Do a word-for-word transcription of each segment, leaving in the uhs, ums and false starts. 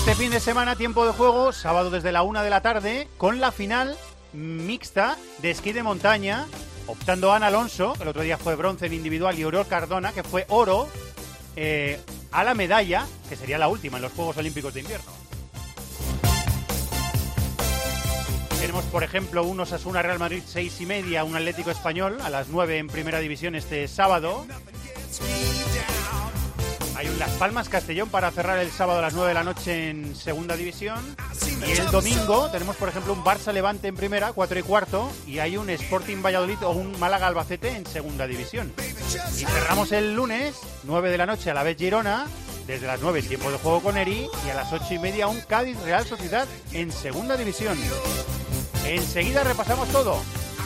Este fin de semana, tiempo de juego, sábado desde la una de la tarde, con la final mixta de esquí de montaña, optando Ana Alonso, que el otro día fue bronce en individual, y Oriol Cardona, que fue oro, eh, a la medalla, que sería la última en los Juegos Olímpicos de Invierno. Tenemos, por ejemplo, un Osasuna Real Madrid seis y media, un Atlético Español a las nueve en Primera División este sábado. Hay un Las Palmas Castellón para cerrar el sábado a las nueve de la noche en Segunda División. Y el domingo tenemos, por ejemplo, un Barça Levante en Primera, cuatro y cuarto. Y hay un Sporting Valladolid o un Málaga Albacete en Segunda División. Y cerramos el lunes, nueve de la noche, a la vez Girona. Desde las nueve, tiempo de juego con Eri. Y a las ocho y media, un Cádiz Real Sociedad en Segunda División. Enseguida repasamos todo.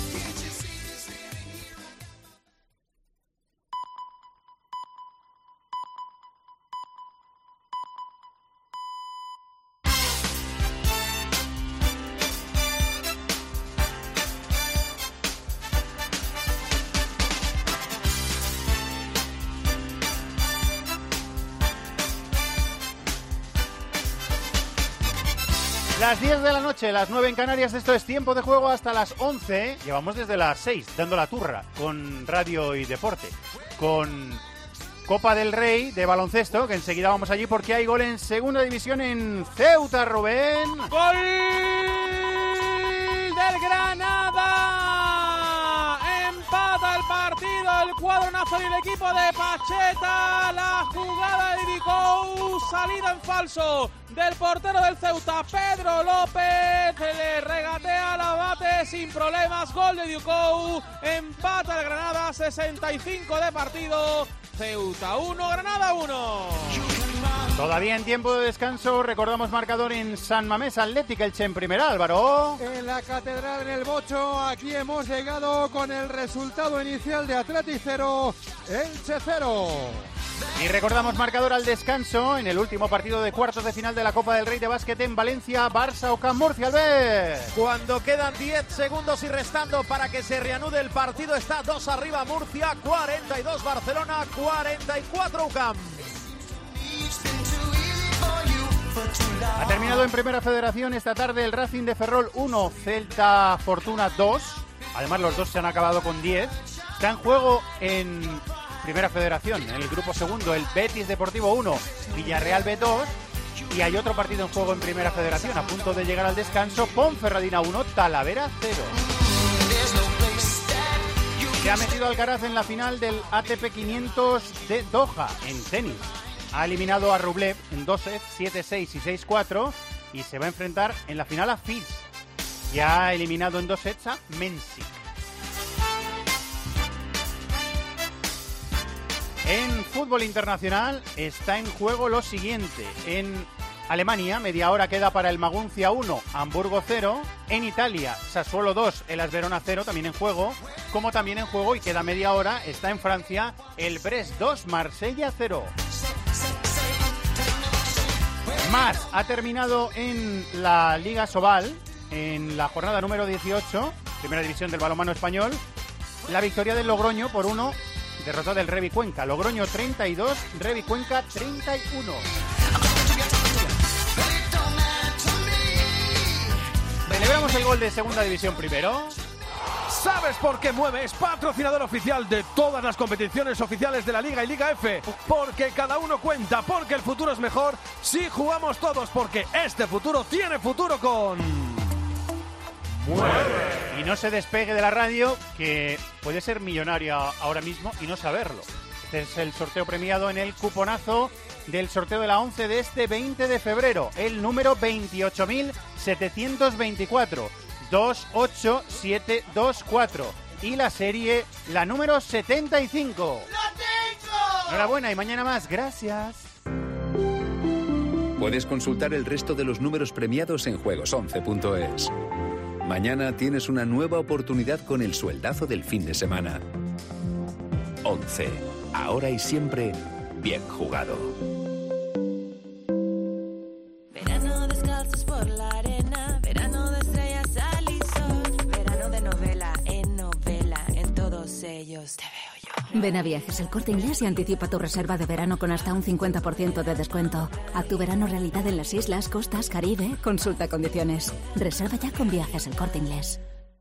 Las diez de la noche, las nueve en Canarias, esto es tiempo de juego hasta las once. Llevamos desde las seis dando la turra con radio y deporte. Con Copa del Rey de baloncesto, que enseguida vamos allí porque hay gol en Segunda División en Ceuta, Rubén. ¡Gol del Granada! Empata el partido el cuadro nacional y el equipo de Pacheta. La jugada de Dicou, salida en falso del portero del Ceuta, Pedro López, le regatea la bate sin problemas, gol de Dicou, empata el Granada, sesenta y cinco de partido, Ceuta uno, Granada uno. Todavía en tiempo de descanso, recordamos marcador en San Mamés, Atlético Elche en Primera, Álvaro. En la Catedral, en el Bocho, aquí hemos llegado con el resultado inicial de Atleti cero, Elche cero. Y recordamos marcador al descanso en el último partido de cuartos de final de la Copa del Rey de Básquet en Valencia, Barça O C A M Murcia, Albert. Cuando quedan diez segundos y restando para que se reanude el partido, está dos arriba Murcia, cuarenta y dos Barcelona, cuarenta y cuatro U C A M. Ha terminado en Primera Federación esta tarde el Racing de Ferrol uno, Celta Fortuna dos. Además los dos se han acabado con diez. Está en juego en Primera Federación, en el grupo segundo, el Betis Deportivo uno, Villarreal B dos. Y hay otro partido en juego en Primera Federación, a punto de llegar al descanso, Ponferradina uno, Talavera cero. Se ha metido Alcaraz en la final del A T P quinientos de Doha, en tenis. Ha eliminado a Rublev en dos sets, siete seis y seis cuatro, y se va a enfrentar en la final a Fils. Ya ha eliminado en dos sets a Mensik. En fútbol internacional está en juego lo siguiente. En Alemania, media hora queda para el Maguncia uno, Hamburgo cero. En Italia, Sassuolo dos, el Verona cero, también en juego. Como también en juego, y queda media hora, está en Francia, el Brest dos, Marsella cero. Más, ha terminado en la Liga Sobal, en la jornada número dieciocho, primera división del balonmano español, la victoria del Logroño por uno, derrota del Revi Cuenca. Logroño treinta y dos, Revi Cuenca treinta y uno. Celebramos el gol de Segunda División primero. ¿Sabes por qué Mueve es patrocinador oficial de todas las competiciones oficiales de la Liga y Liga F? Porque cada uno cuenta, porque el futuro es mejor si jugamos todos, porque este futuro tiene futuro con... Mueve. Y no se despegue de la radio, que puede ser millonaria ahora mismo y no saberlo. Este es el sorteo premiado en el cuponazo del sorteo de la once de este veinte de febrero, el número veintiocho mil setecientos veinticuatro. dos ocho siete dos cuatro y la serie, la número setenta y cinco. ¡Lo tengo! Enhorabuena y mañana más, gracias. Puedes consultar el resto de los números premiados en juegos once punto es. Mañana tienes una nueva oportunidad con el sueldazo del fin de semana. once. Ahora y siempre, bien jugado. Verano descalzos por la arena, verano de estrellas, sal y sol, verano de novela en novela, en todos ellos te veo yo. Ven a Viajes El Corte Inglés y anticipa tu reserva de verano con hasta un cincuenta por ciento de descuento. Haz tu verano realidad en las islas, costas, Caribe. Consulta condiciones. Reserva ya con Viajes El Corte Inglés.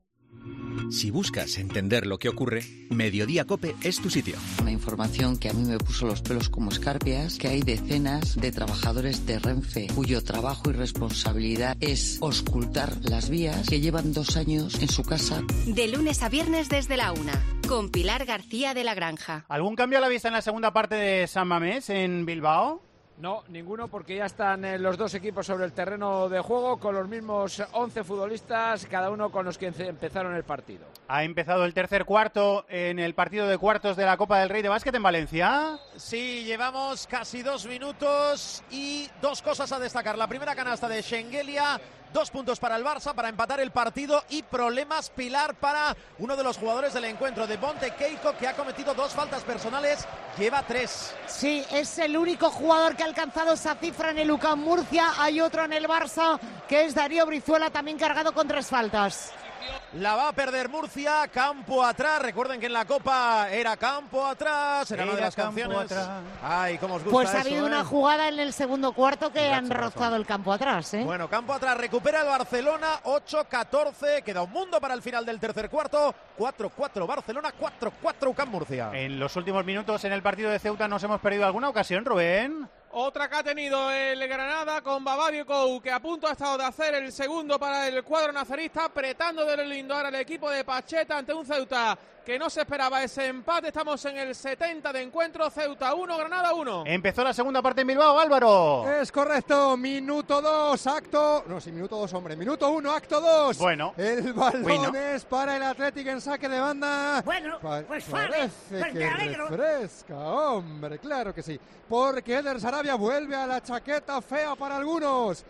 Si buscas entender lo que ocurre, Mediodía COPE es tu sitio. Una información que a mí me puso los pelos como escarpias, que hay decenas de trabajadores de Renfe cuyo trabajo y responsabilidad es auscultar las vías, que llevan dos años en su casa. De lunes a viernes desde la una, con Pilar García de la Granja. ¿Algún cambio a la vista en la segunda parte de San Mamés en Bilbao? No, ninguno, porque ya están eh, los dos equipos sobre el terreno de juego con los mismos once futbolistas, cada uno con los que empezaron el partido. Ha empezado el tercer cuarto en el partido de cuartos de la Copa del Rey de Básquet en Valencia. Sí, llevamos casi dos minutos y dos cosas a destacar. La primera canasta de Schengelia, dos puntos para el Barça para empatar el partido y problemas, Pilar, para uno de los jugadores del encuentro, de Bonte Keiko, que ha cometido dos faltas personales, lleva tres. Sí, es el único jugador que ha alcanzado esa cifra en el U C A M Murcia. Hay otro en el Barça, que es Darío Brizuela, también cargado con tres faltas. La va a perder Murcia, campo atrás. Recuerden que en la Copa era campo atrás, era, era una de las canciones. Atrás. Ay, cómo os gusta Pues ha eso, habido ¿eh? una jugada en el segundo cuarto que han rozado el campo atrás, ¿eh? Bueno, campo atrás, recupera el Barcelona, ocho catorce, queda un mundo para el final del tercer cuarto, cuatro cuatro Barcelona, cuatro cuatro U C A M Murcia. En los últimos minutos en el partido de Ceuta nos hemos perdido alguna ocasión, Rubén. Otra que ha tenido el Granada con Babadio Kou, que a punto ha estado de hacer el segundo para el cuadro nazarista, apretando de lo lindo ahora el equipo de Pacheta ante un Ceuta que no se esperaba ese empate. Estamos en el setenta de encuentro, Ceuta uno, Granada uno. Empezó la segunda parte en Bilbao, Álvaro. Es correcto, minuto dos, acto... No, sí, minuto dos, hombre. Minuto uno, acto dos. Bueno. El balón bueno. es para el Athletic en saque de banda. Bueno, pa pues parece pues que refresca, hombre, claro que sí. Porque Eder Sarabia vuelve a la chaqueta fea para algunos.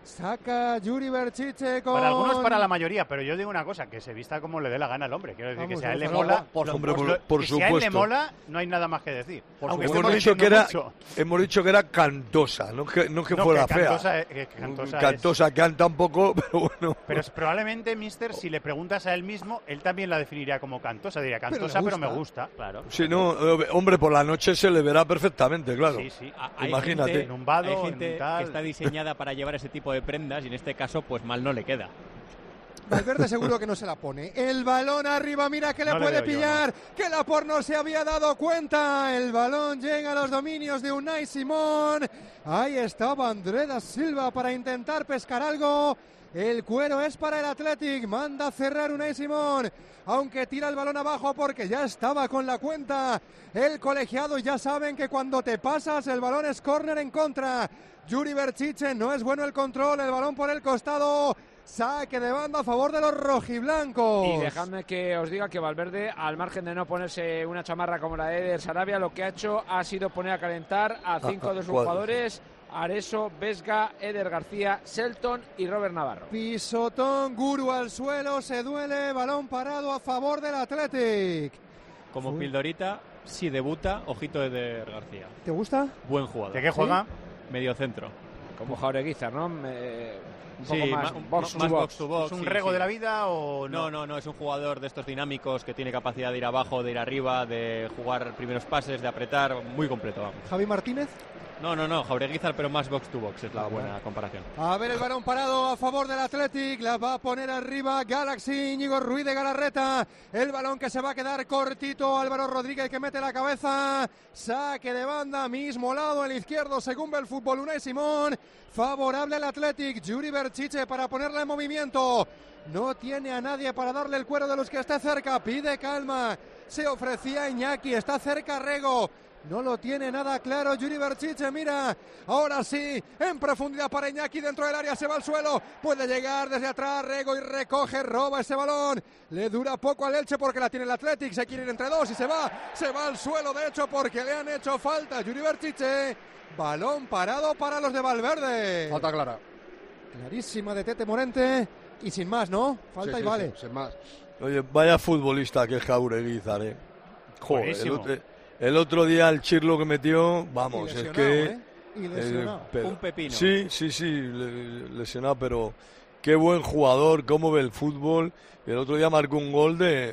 Saca Yuri Berchiche con... Para algunos, para la mayoría, pero yo digo una cosa, que se vista como le dé la gana al hombre. Quiero decir, Vamos, que si a él le por mola, por, lo, hombre, por, por que supuesto. si a él le mola, no hay nada más que decir. Aunque hemos dicho que era, mucho. hemos dicho que era cantosa, no que, no que no, fuera que fea. Cantosa, eh, que cantosa, cantosa es... canta un poco, pero bueno. Pero es, probablemente, mister, si le preguntas a él mismo, él también la definiría como cantosa. Diría cantosa, pero, pero me gusta, claro. Sí, no, hombre, por la noche se le verá perfectamente, claro. Sí, sí. Hay Imagínate. Gente, en un vado, hay gente en un tal... que está diseñada para llevar ese tipo de prendas y en este caso, pues mal no le queda. Valverde seguro que no se la pone. El balón arriba, mira que le no puede le pillar, yo, no. que Laporte no se había dado cuenta. El balón llega a los dominios de Unai Simón. Ahí estaba André da Silva para intentar pescar algo. El cuero es para el Athletic, manda a cerrar Unai Simón, aunque tira el balón abajo porque ya estaba con la cuenta. El colegiado, ya saben que cuando te pasas el balón es córner en contra. Yuri Berchiche, no es bueno el control, el balón por el costado. Saque de banda a favor de los rojiblancos. Y dejadme que os diga que Valverde, al margen de no ponerse una chamarra como la de Eder Sarabia, lo que ha hecho ha sido poner a calentar a cinco de sus jugadores: Areso, Vesga, Eder García, Shelton y Robert Navarro. Pisotón, Guru al suelo, se duele, balón parado a favor del Athletic. Como Pildorita, si debuta, ojito de Eder García. ¿Te gusta? Buen jugador. ¿De qué juega? ¿Sí? Medio centro. Como Jaureguizar, ¿no? Me... Un poco sí, más, ma- box, más to box. box to box. ¿Es un sí, rego sí. de la vida o no? No, no, no, es un jugador de estos dinámicos que tiene capacidad de ir abajo, de ir arriba, de jugar primeros pases, de apretar, muy completo, vamos. Javi Martínez. No, no, no, Jaureguizar, pero más box to box, es la Ah, buena bueno. comparación. A ver el balón parado a favor del Athletic, la va a poner arriba Galaxy, Íñigo Ruiz de Galarreta, el balón que se va a quedar cortito, Álvaro Rodríguez que mete la cabeza, saque de banda, mismo lado, el izquierdo según ve el fútbol, Unai Simón, favorable al Athletic, Yuri Berchiche para ponerla en movimiento, no tiene a nadie para darle el cuero de los que esté cerca, pide calma, se ofrecía Iñaki, está cerca Rego. No lo tiene nada claro Yuri Berchiche, mira, ahora sí, en profundidad para Iñaki dentro del área, se va al suelo, puede llegar desde atrás Rego y recoge, roba ese balón, le dura poco al Elche porque la tiene el Athletic, se quiere ir entre dos y se va, se va al suelo de hecho porque le han hecho falta, Yuri Berchiche, balón parado para los de Valverde. Falta clara. Clarísima de Tete Morente y sin más, ¿no? Falta Sí, y sí, vale. sí, sin más. Oye, vaya futbolista que es Jaureguizar, eh. Joder, el Buenísimo. otro, el otro día el Chirlo que metió, vamos, Y es lesionado, que... ¿eh? Y lesionado. eh, pero- Un pepino. Sí, sí, sí, le- lesionado, pero qué buen jugador, cómo ve el fútbol. El otro día marcó un gol de,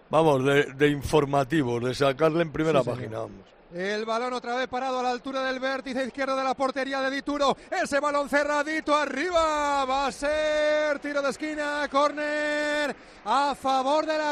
vamos, de, de informativos, de sacarle en primera sí, página, vamos. El balón otra vez parado a la altura del vértice izquierdo de la portería de Dituro. Ese balón cerradito arriba. Va a ser tiro de esquina, córner a favor del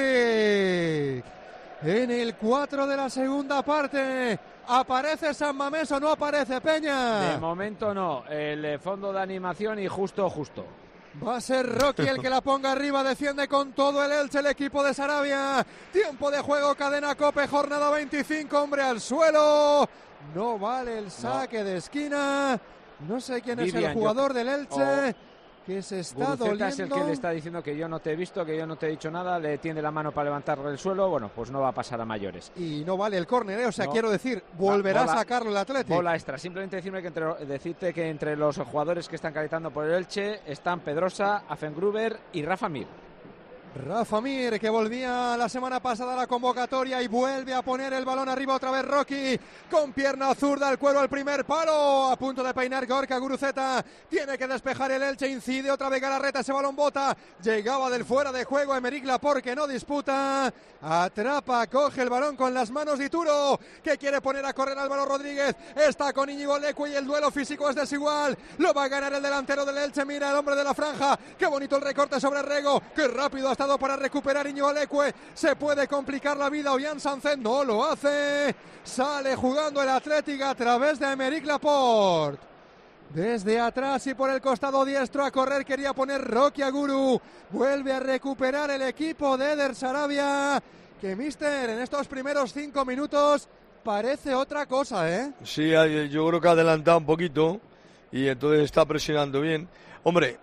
Athletic. En el cuatro de la segunda parte. ¿Aparece San Mamés o no aparece Peña? De momento no. El fondo de animación y justo, justo. Va a ser Rocky el que la ponga arriba, defiende con todo el Elche el equipo de Sarabia. Tiempo de juego, cadena COPE, jornada veinticinco, hombre al suelo. No vale el saque no. de esquina. No sé quién Vivian, es el jugador yo... del Elche. Oh. Que se está Guruceta doliendo. Es el que le está diciendo que yo no te he visto, que yo no te he dicho nada, le tiende la mano para levantar del suelo, bueno, pues no va a pasar a mayores. Y no vale el córner, ¿eh? O sea, no. quiero decir, volverá bola, a sacarlo el Atlético. Bola extra, simplemente decirme que entre, decirte que entre los jugadores que están calentando por el Elche están Pedrosa, Afengruber y Rafa Mir. Rafa Mir, que volvía la semana pasada a la convocatoria y vuelve a poner el balón arriba otra vez Rocky, con pierna zurda al cuero al primer palo, a punto de peinar Gorka Guruceta, tiene que despejar el Elche, incide otra vez Galarreta, ese balón bota, llegaba del fuera de juego Emerick Laporte que no disputa, atrapa, coge el balón con las manos Dituro, que quiere poner a correr Álvaro Rodríguez, está con Íñigo Leque y el duelo físico es desigual, lo va a ganar el delantero del Elche, mira el hombre de la franja, qué bonito el recorte sobre Rego, qué rápido ha estado para recuperar Íñigo Leque, se puede complicar la vida, Ollán Sánchez no lo hace, sale jugando el Athletic a través de Emerick Laporte, desde atrás y por el costado diestro a correr quería poner Rocky Aguru, vuelve a recuperar el equipo de Eder Sarabia, que mister en estos primeros cinco minutos parece otra cosa, ¿eh? Sí, yo creo que ha adelantado un poquito y entonces está presionando bien, hombre.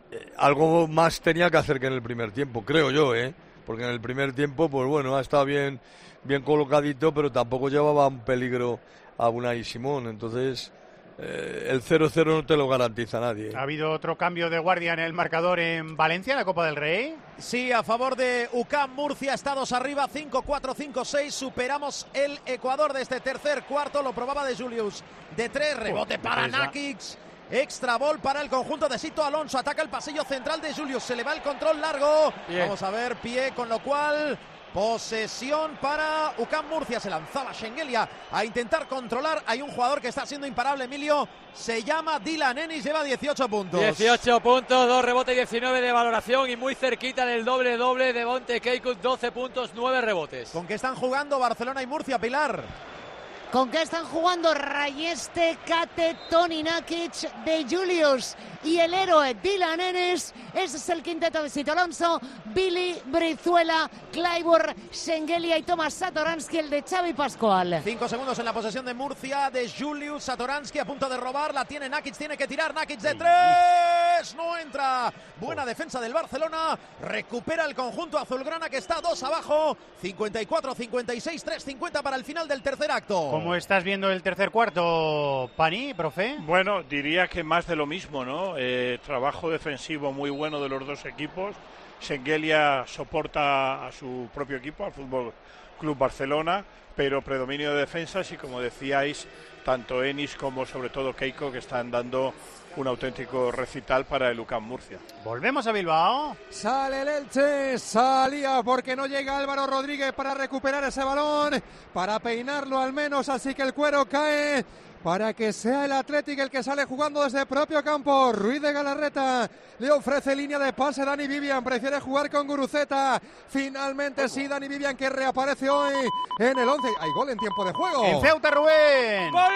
Algo más tenía que hacer que en el primer tiempo, creo yo, ¿eh? Porque en el primer tiempo, pues bueno, ha estado bien, bien colocadito, pero tampoco llevaba un peligro a Unai Simón. Entonces, eh, el cero cero no te lo garantiza nadie, ¿eh? ¿Ha habido otro cambio de guardia en el marcador en Valencia, en la Copa del Rey? Sí, a favor de U C A M Murcia, estados arriba, cinco cuatro, cinco seis, superamos el Ecuador de este tercer cuarto, lo probaba de Julius, de tres, rebote para Nakic. Extra ball para el conjunto de Sito Alonso. Ataca el pasillo central de Julius. Se le va el control largo. Bien. Vamos a ver, pie, con lo cual posesión para U C A M Murcia. Se lanzaba Schengelia a intentar controlar. Hay un jugador que está siendo imparable, Emilio. Se llama Dylan Ennis, lleva dieciocho puntos. dieciocho puntos, dos rebotes, diecinueve de valoración y muy cerquita del doble doble de Bonte Keikut, doce puntos, nueve rebotes. ¿Con qué están jugando Barcelona y Murcia, Pilar? ¿Con qué están jugando Rayeste, Kate, Toni Nakic, de Julius y el héroe Dylan Ennis? Ese es el quinteto de Sito Alonso, Billy, Brizuela, Clyburn, Schengelia y Tomás Satoransky, el de Xavi Pascual. Cinco segundos en la posesión de Murcia, de Julius, Satoransky a punto de robar, la tiene Nakic, tiene que tirar, Nakic de tres, no entra. Buena defensa del Barcelona, recupera el conjunto azulgrana que está dos abajo, cincuenta y cuatro cincuenta y seis, tres cincuenta para el final del tercer acto. ¿Cómo estás viendo el tercer cuarto, Pani, profe? Bueno, diría que más de lo mismo, ¿no? Eh, trabajo defensivo muy bueno de los dos equipos. Schengelia soporta a su propio equipo, al Fútbol Club Barcelona, pero predominio de defensas y, como decíais, tanto Ennis como sobre todo Keiko, que están dando un auténtico recital para el U C A M Murcia. Volvemos a Bilbao. Sale el Elche, salía porque no llega Álvaro Rodríguez para recuperar ese balón, para peinarlo al menos, así que el cuero cae para que sea el Athletic el que sale jugando desde el propio campo. Ruiz de Galarreta le ofrece línea de pase Dani Vivian, prefiere jugar con Guruceta. Finalmente sí, Dani Vivian, que reaparece hoy en el once. Hay gol en tiempo de juego. En Ceuta, Rubén. ¡Gol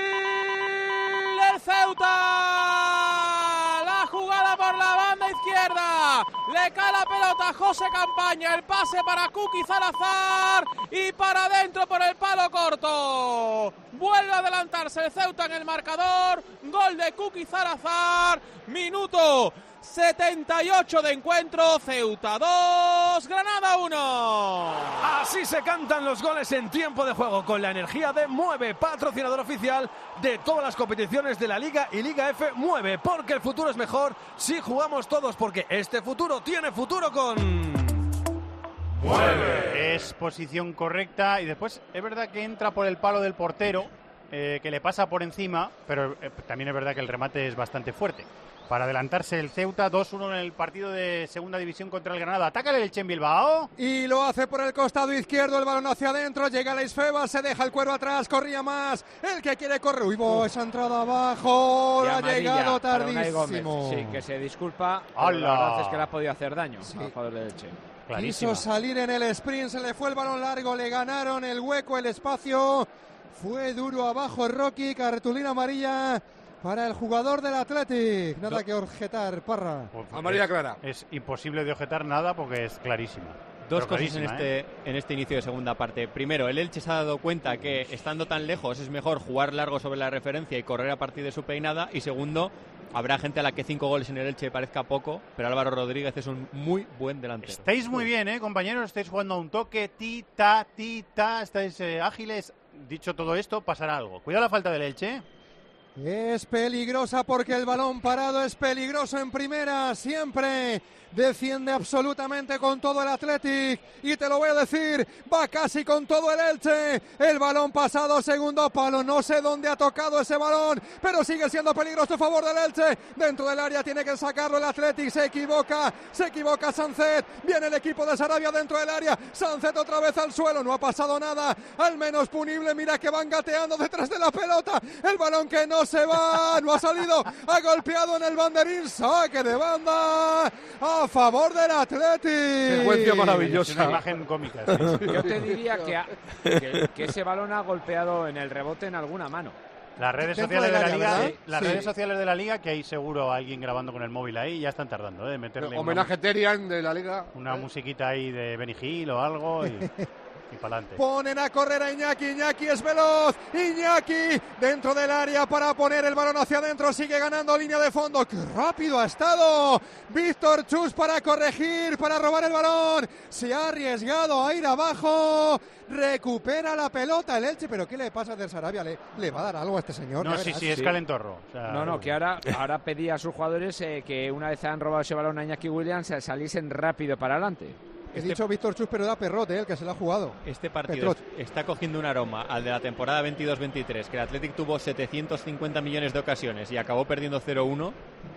del Ceuta! La jugada por la banda izquierda. Le cae la pelota a José Campaña. El pase para Kuki Salazar. Y para adentro por el palo corto. Vuelve a adelantarse el Ceuta en el marcador. Gol de Kuki Salazar. Minuto setenta y ocho de encuentro. Ceuta dos, Granada uno. Así se cantan los goles en tiempo de juego, con la energía de Mueve, patrocinador oficial de todas las competiciones de la Liga y Liga F. Mueve, porque el futuro es mejor si jugamos todos, porque este futuro tiene futuro con Mueve. Es posición correcta y después es verdad que entra por el palo del portero, eh, que le pasa por encima, pero eh, también es verdad que el remate es bastante fuerte. para adelantarse el Ceuta, dos uno en el partido de segunda división contra el Granada. Ataca el Elche en Bilbao. Y lo hace por el costado izquierdo, el balón hacia adentro, llega la Isfeba, se deja el cuervo atrás, corría más, el que quiere correr. Uy, bo, esa entrada abajo, ha llegado tardísimo. Sí, que se disculpa, ¡Hala! la verdad es que le ha podido hacer daño Sí. al jugador del Elche. Clarísima. Quiso salir en el sprint, se le fue el balón largo, le ganaron el hueco, el espacio. Fue duro abajo Rocky, cartulina amarilla para el jugador del Athletic. Nada que objetar, Parra. Pues, Amarilla es, clara. Es imposible de objetar nada porque es clarísima. Dos Pero cosas en clarísima, este, ¿eh? en este inicio de segunda parte. Primero, el Elche se ha dado cuenta que estando tan lejos es mejor jugar largo sobre la referencia y correr a partir de su peinada. Y segundo, habrá gente a la que cinco goles en el Elche parezca poco, pero Álvaro Rodríguez es un muy buen delantero. Estáis muy bien, ¿eh, compañeros? Estáis jugando a un toque, ti, ta, ti, ta, estáis eh, ágiles. Dicho todo esto, pasará algo. Cuidado la falta del Elche. Es peligrosa porque el balón parado es peligroso en primera, siempre defiende absolutamente con todo el Athletic y te lo voy a decir, va casi con todo el Elche, el balón pasado, segundo palo, no sé dónde ha tocado ese balón, pero sigue siendo peligroso a favor del Elche, dentro del área tiene que sacarlo el Athletic, se equivoca, se equivoca Sancet, viene el equipo de Sarabia dentro del área, Sancet otra vez al suelo, no ha pasado nada, al menos punible, mira que van gateando detrás de la pelota, el balón que no se va, no ha salido, ha golpeado en el banderín, saque de banda a favor del Athletic. Secuencia maravillosa. Es una imagen cómica. Sí. Yo te diría que, ha- que, que ese balón ha golpeado en el rebote en alguna mano. Las redes Dentro sociales de del la área, liga, ¿verdad? sí, las Sí. redes sociales de la liga, que hay seguro alguien grabando con el móvil ahí, ya están tardando, ¿eh? de meterle Homenaje una, Terian de la Liga. una musiquita ahí de Benny Hill o algo y, y para adelante. Ponen a correr a Iñaki, Iñaki es veloz, Iñaki dentro del área para poner el balón hacia adentro, sigue ganando línea de fondo, qué rápido ha estado Víctor Chus para corregir, para robar el balón, se ha arriesgado a ir abajo, recupera la pelota el Elche, pero ¿qué le pasa a Sarabia? ¿Le, le va a dar algo a este señor? No, Ya sí, verás. sí, es Sí. calentorro. O sea, No, no, que ahora, ahora pedía a sus jugadores eh, que una vez han robado ese balón a Iñaki Williams eh, saliesen rápido para adelante. He dicho Víctor Chus, pero era Perrote, el que se lo ha jugado. Este partido Petrot. está cogiendo un aroma al de la temporada veintidós veintitrés, que el Athletic tuvo setecientos cincuenta millones de ocasiones y acabó perdiendo cero uno,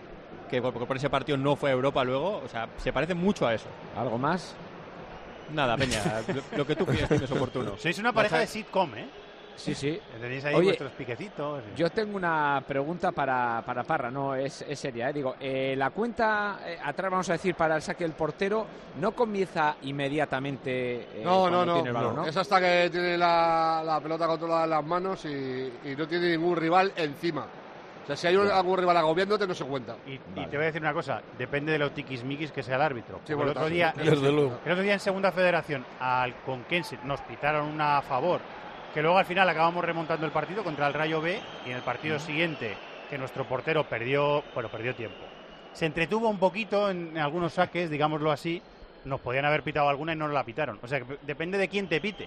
que por, por ese partido no fue a Europa luego. O sea, se parece mucho a eso. ¿Algo más? Nada, Peña, lo, lo que tú pienses oportuno. Sois una pareja de sitcom, ¿eh? Sí, sí. Tenéis ahí Oye, vuestros piquecitos. y- Yo tengo una pregunta para, para Parra, no es, es seria. ¿eh? Digo, eh, la cuenta eh, atrás, vamos a decir, para el saque del portero, no comienza inmediatamente eh, No, cuando no, no, tiene el balón, no. ¿no? Es hasta que tiene la, la pelota controlada en las manos y, y no tiene ningún rival encima. O sea, si hay un- algún rival agobiándote, no se cuenta. Y, y te voy a decir una cosa, depende de lo tiquismiquis que sea el árbitro. Sí, Porque bueno, el otro también. día, Desde luego. el otro día en Segunda Federación al Conquense nos pitaron una a favor, que luego al final acabamos remontando el partido contra el Rayo B y en el partido siguiente que nuestro portero perdió, bueno, perdió tiempo. Se entretuvo un poquito en, en algunos saques, digámoslo así, nos podían haber pitado alguna y no nos la pitaron. O sea, que depende de quién te pite.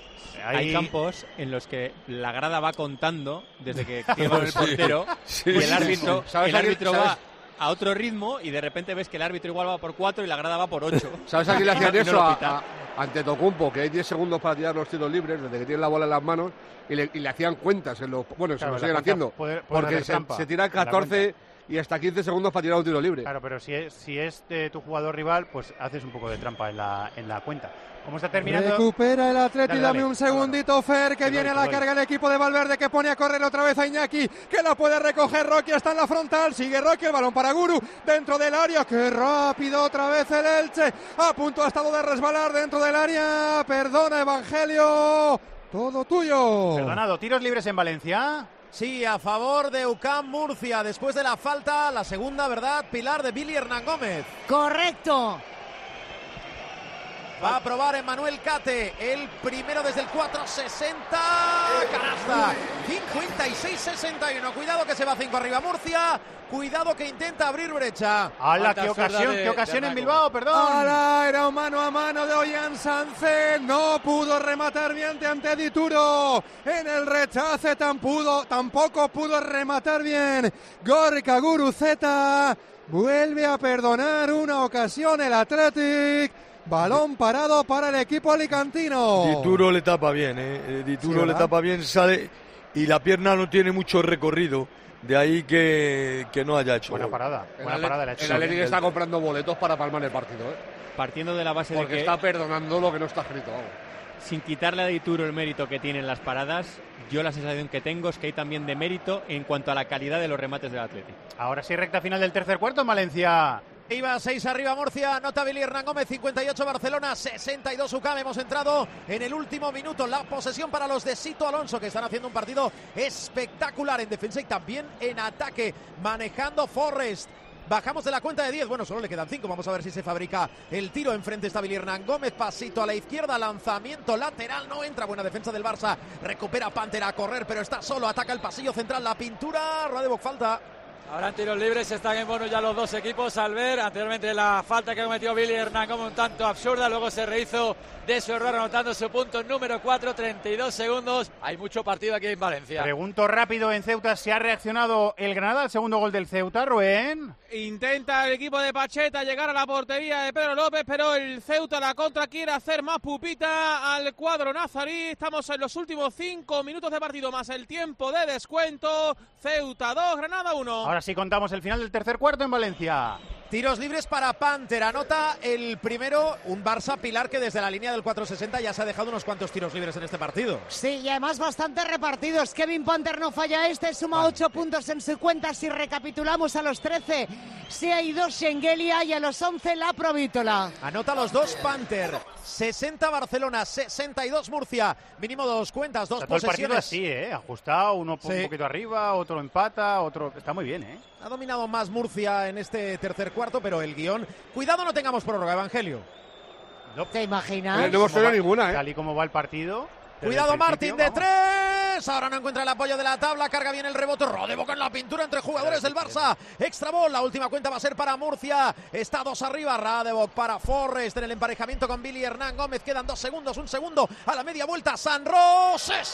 Hay campos en los que la grada va contando desde que lleva el portero Sí, y el sí, árbitro, sí. ¿Sabes el a quién- árbitro sabes? va a otro ritmo y de repente ves que el árbitro igual va por cuatro y la grada va por ocho. ¿Sabes a quién le Y no- hacían y no eso? lo A, pitan. a- ante Tocumpo, que hay diez segundos para tirar los tiros libres, desde que tiene la bola en las manos, y le, y le hacían cuentas. En los, bueno, Claro, se lo la siguen cuenta haciendo. puede- puede porque hacer se, trampa se tira en la catorce y hasta quince segundos para tirar un tiro libre. Claro, pero si es, si es de tu jugador rival, pues haces un poco de trampa en la, en la cuenta. ¿Cómo está terminando? Recupera el Atleti, Dale, dame dale. un segundito, Fer, que Te viene doy, a te la doy. carga el equipo de Valverde, que pone a correr otra vez a Iñaki, que la puede recoger Rocky, está en la frontal, sigue Rocky, el balón para Guru, dentro del área, qué rápido otra vez el Elche, a punto ha estado de resbalar dentro del área, perdona Evangelio, todo tuyo. Perdonado, tiros libres en Valencia. Sí, a favor de U C A M Murcia, después de la falta, la segunda, ¿verdad? Pilar de Billy Hernán Gómez. Correcto. Va a probar Emmanuel Cate, el primero desde el cuatro sesenta, canasta, cincuenta y seis sesenta y uno, cuidado que se va cinco arriba Murcia, cuidado que intenta abrir brecha. ¡Hala, Falta qué absurda ocasión, de- qué ocasión de en Hernán Bilbao, perdón! Ahora era un mano a mano de Ollán Sánchez, no pudo rematar bien ante Dituro, en el rechace tan pudo, tampoco pudo rematar bien Gorka Guruzeta, vuelve a perdonar una ocasión el Athletic, balón parado para el equipo alicantino. Dituro le tapa bien, ¿eh? Eh, Dituro Sí, le ¿verdad? tapa bien, sale y la pierna no tiene mucho recorrido, De ahí que, que no haya hecho Buena gol. parada. El, Buena Atlet- parada la ha hecho. el Atlético está comprando boletos para palmar el partido, ¿eh? Partiendo de la base Porque de que, está perdonando lo que no está escrito. Vamos. sin quitarle a Dituro el mérito que tienen las paradas, yo la sensación que tengo es que hay también de mérito en cuanto a la calidad de los remates del Atlético. Ahora sí, recta final del tercer cuarto en Valencia. Iba seis arriba Murcia, nota Billy Hernán Gómez, cincuenta y ocho Barcelona, sesenta y dos U C A M. Hemos entrado en el último minuto. La posesión para los de Sito Alonso, que están haciendo un partido espectacular en defensa y también en ataque, manejando Forrest. Bajamos de la cuenta de diez, bueno, solo le quedan cinco. Vamos a ver si se fabrica el tiro. Enfrente está Billy Hernán Gómez, pasito a la izquierda, lanzamiento lateral, no entra. Buena defensa del Barça, recupera Pantera a correr, pero está solo, ataca el pasillo central, la pintura, Radebok falta. Ahora en tiros libres están en bono ya los dos equipos al ver anteriormente la falta que cometió Billy Hernán como un tanto absurda, luego se rehizo de su error anotando su punto número cuatro, treinta y dos segundos. Hay mucho partido aquí en Valencia. Pregunto rápido en Ceuta si ha reaccionado el Granada al segundo gol del Ceuta, Rubén. Intenta el equipo de Pacheta llegar a la portería de Pedro López, pero el Ceuta la contra quiere hacer más pupita al cuadro nazarí. Estamos en los últimos cinco minutos de partido más el tiempo de descuento. Ceuta dos, Granada uno. Ahora sí contamos el final del tercer cuarto en Valencia. Tiros libres para Panther. Anota el primero, un Barça Pilar que desde la línea del cuatro sesenta ya se ha dejado unos cuantos tiros libres en este partido. Sí, y además bastante repartidos. Kevin Panther no falla este, suma ocho puntos en su cuenta. Si recapitulamos, a los trece se ha ido Schengelia y a los once la Provítola. Anota los dos Panther. sesenta Barcelona, sesenta y dos Murcia. Mínimo dos cuentas, dos Está todo el partido posesiones. así, ¿eh? Ajustado, uno Sí. un poquito arriba, otro empata, otro... Está muy bien, ¿eh? Ha dominado más Murcia en este tercer cuarto, pero el guión... Cuidado, no tengamos prórroga, Evangelio. No. ¿Te imaginas? No hemos tenido ninguna, ¿eh? Tal y como va el partido... desde Cuidado el Martín principio, de vamos. tres. Ahora no encuentra el apoyo de la tabla. Carga bien el rebote. Rodebok en la pintura entre jugadores del Barça. Extra ball. La última cuenta va a ser para Murcia. Está dos arriba. Radebok para Forrest en el emparejamiento con Billy Hernán Gómez. Quedan dos segundos. Un segundo a la media vuelta. Sanro se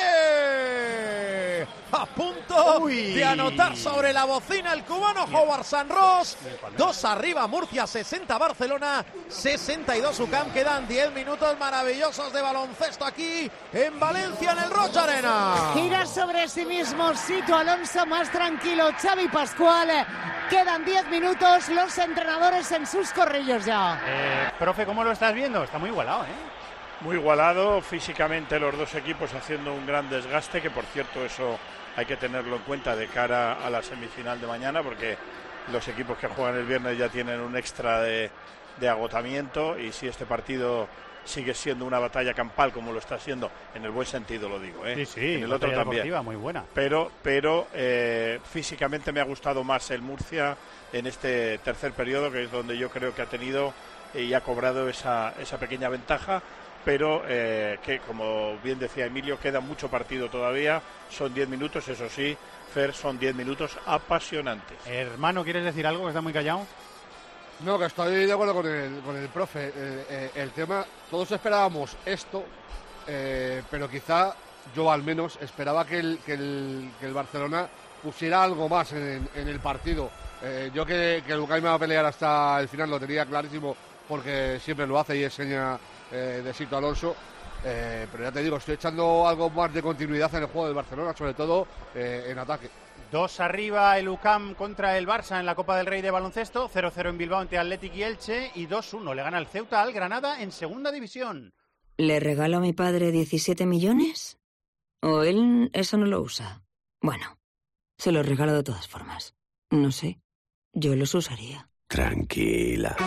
sale. A punto Uy. de anotar sobre la bocina el cubano Howard Sanros. Dos arriba Murcia. sesenta Barcelona. sesenta y dos U C A M. Quedan diez minutos maravillosos de baloncesto aquí en Valencia, en el Roig Arena. Gira sobre sí mismo Sito Alonso, más tranquilo Xavi Pascual. Quedan diez minutos, los entrenadores en sus corrillos ya. Eh, profe, ¿cómo lo estás viendo? Está muy igualado, ¿eh? Muy igualado, físicamente los dos equipos haciendo un gran desgaste, que por cierto eso hay que tenerlo en cuenta de cara a la semifinal de mañana, porque los equipos que juegan el viernes ya tienen un extra de, de agotamiento, y si este partido sigue siendo una batalla campal como lo está siendo, en el buen sentido lo digo, ¿eh? Sí, sí, en el otro batalla también. deportiva muy buena. Pero, pero eh, físicamente me ha gustado más el Murcia en este tercer periodo, que es donde yo creo que ha tenido y ha cobrado esa, esa pequeña ventaja, pero eh, que, como bien decía Emilio, queda mucho partido todavía, son diez minutos, eso sí, Fer, son diez minutos apasionantes. Hermano, ¿quieres decir algo? Que está muy callado. No, que estoy de acuerdo con el, con el profe. Eh, eh, el tema, todos esperábamos esto, eh, pero quizá yo al menos esperaba que el, que el, que el Barcelona pusiera algo más en, en el partido. Eh, yo que, que el U C A M me va a pelear hasta el final lo tenía clarísimo, porque siempre lo hace y enseña eh, de Sito Alonso. Eh, pero ya te digo, estoy echando algo más de continuidad en el juego del Barcelona, sobre todo eh, en ataque. Dos arriba el U C A M contra el Barça en la Copa del Rey de baloncesto, cero cero en Bilbao ante Athletic y Elche, y dos uno le gana el Ceuta al Granada en segunda división. ¿Le regalo a mi padre diecisiete millones? ¿O él eso no lo usa? Bueno, se los regalo de todas formas. No sé, yo los usaría. Tranquila.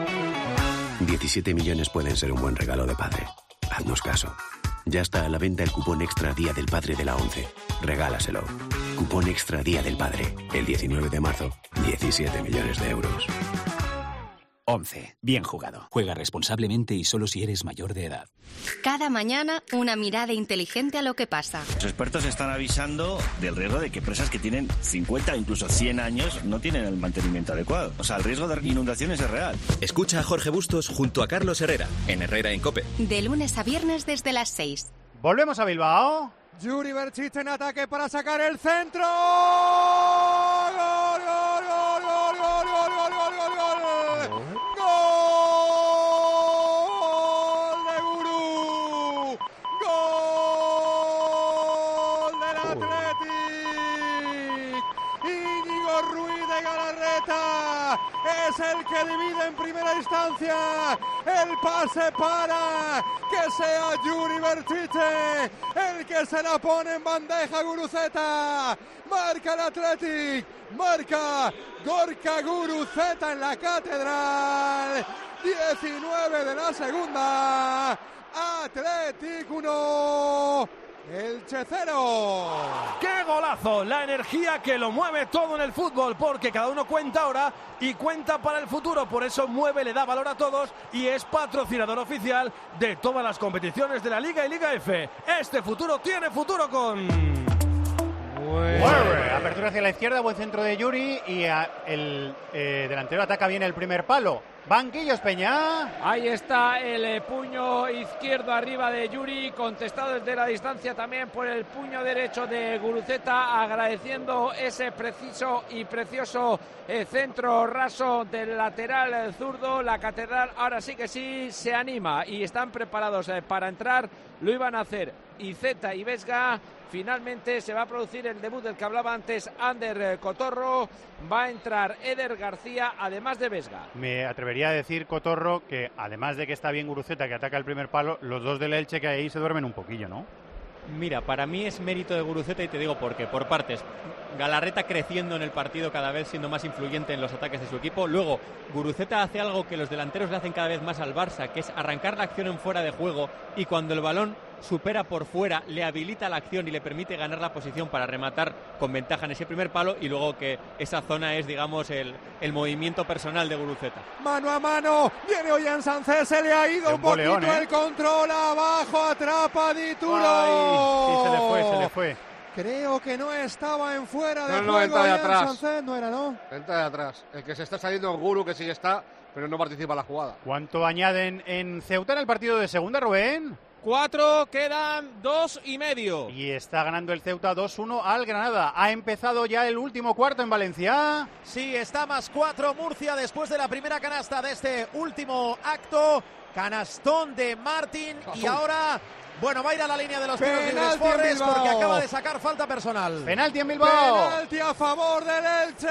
diecisiete millones pueden ser un buen regalo de padre. Haznos caso. Ya está a la venta el cupón extra Día del Padre de la ONCE. Regálaselo. Cupón extra Día del Padre. El diecinueve de marzo. diecisiete millones de euros. once. Bien jugado. Juega responsablemente y solo si eres mayor de edad. Cada mañana una mirada inteligente a lo que pasa. Los expertos están avisando del riesgo de que presas que tienen cincuenta, incluso cien años no tienen el mantenimiento adecuado. O sea, el riesgo de inundaciones es real. Escucha a Jorge Bustos junto a Carlos Herrera en Herrera en COPE. De lunes a viernes desde las seis. Volvemos a Bilbao. Yuri Berchich en ataque para sacar el centro. ¡Gol, gol, gol, gol, gol, gol, gol, gol, gol, gol! ¡Gol de Gurú! ¡Gol del Athletic! es el que divide en primera instancia. El pase para que sea Yuri Berchiche el que se la pone en bandeja. Guruceta marca el Athletic, marca Gorka Guruceta en la Catedral. diecinueve de la segunda, Athletic uno, Elche cero. ¡Qué golazo! La energía que lo mueve todo en el fútbol, porque cada uno cuenta ahora y cuenta para el futuro. Por eso mueve, le da valor a todos y es patrocinador oficial de todas las competiciones de la Liga y Liga F. Este futuro tiene futuro con... Mueve. Apertura hacia la izquierda, buen centro de Yuri y a, el eh, delantero ataca bien el primer palo. Banquillos Peña. Ahí está el eh, puño izquierdo arriba de Yuri, contestado desde la distancia también por el puño derecho de Guruceta, agradeciendo ese preciso y precioso eh, centro raso del lateral zurdo. La Catedral ahora sí que sí se anima y están preparados eh, para entrar. Lo iban a hacer Iceta y Vesga. Finalmente se va a producir el debut del que hablaba antes Ander Cotorro. Va a entrar Eder García, además de Vesga. Me atrevería a decir, Cotorro, que además de que está bien Guruceta, que ataca el primer palo, los dos del Elche que ahí se duermen un poquillo, ¿no? Mira, para mí es mérito de Guruceta y te digo por qué. Por partes, Galarreta creciendo en el partido, cada vez siendo más influyente en los ataques de su equipo. Luego, Guruceta hace algo que los delanteros le hacen cada vez más al Barça, que es arrancar la acción en fuera de juego, y cuando el balón supera por fuera, le habilita la acción y le permite ganar la posición para rematar con ventaja en ese primer palo, y luego que esa zona es, digamos, el, el movimiento personal de Guruceta. Mano a mano, viene Ollán Sánchez, se le ha ido un, un poquito boleón, ¿eh? El control abajo, atrapa Dituro. Sí, se le fue, se le fue. Creo que no estaba en fuera de no, juego. No, entra de atrás. Sánchez, no era, ¿no? Entra de atrás. El que se está saliendo es Guru, que sí está, pero no participa en la jugada. ¿Cuánto añaden en Ceuta en el partido de segunda, Rubén? Cuatro, quedan dos y medio. Y está ganando el Ceuta dos uno al Granada. ¿Ha empezado ya el último cuarto en Valencia? Sí, está más cuatro Murcia después de la primera canasta de este último acto. Canastón de Martín y ahora... Bueno, va a ir a la línea de los tiros libres Forres porque acaba de sacar falta personal. Penalti en Bilbao. Penalti a favor del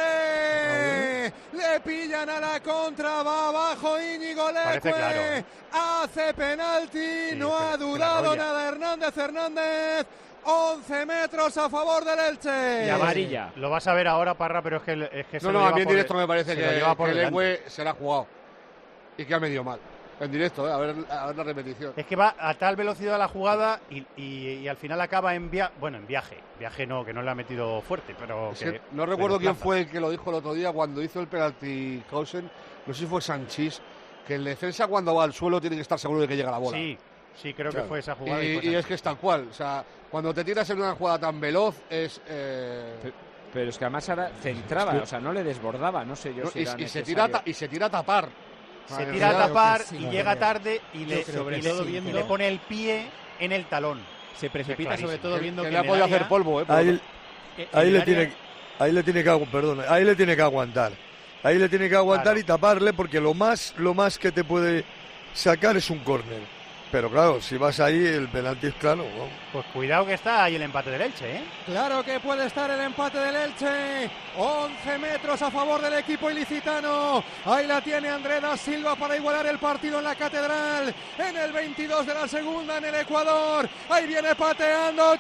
Elche. Le pillan a la contra, va abajo Íñigo Leque. Claro, ¿eh? Hace penalti, sí, no ha dudado nada Hernández Hernández. once metros a favor del Elche. Y amarilla. Lo vas a ver ahora, Parra, pero es que, es que no, no, a mí en directo me parece que, que el Leque se la ha jugado y que ha medio mal. En directo, ¿eh? a, ver, a ver la repetición. Es que va a tal velocidad la jugada y, y, y al final acaba en viaje. Bueno, en viaje. Viaje no, que no le ha metido fuerte, pero... Es que, que no recuerdo quién fue el que lo dijo el otro día cuando hizo el penalti Clausen. No sé si fue Sanchís, que el defensa cuando va al suelo tiene que estar seguro de que llega la bola. Sí, sí, creo claro. que fue esa jugada. Y, y, y es que es tal cual. O sea, cuando te tiras en una jugada tan veloz es... Eh... Pero, pero es que además ahora centraba, o sea, no le desbordaba, no sé yo no, si y, era y, se tira ta, y se tira a tapar. Se tira a tapar sí, y no, llega no, tarde y le, sobre y le, todo y viendo, le pone el pie en el talón. Se precipita sobre todo viendo que, que, que le ha podido hacer polvo, ¿eh? Ahí, ahí le tiene, ahí le tiene que, perdón, ahí le tiene que aguantar. Ahí le tiene que aguantar claro. y taparle porque lo más, lo más que te puede sacar es un córner. Pero claro, si vas ahí, el penalti es claro. ¿No? Pues cuidado que está ahí el empate del Elche, ¿eh? Claro que puede estar el empate del Elche. once metros a favor del equipo ilicitano. Ahí la tiene André da Silva para igualar el partido en la Catedral. En el veintidós de la segunda en el Ecuador. Ahí viene pateando,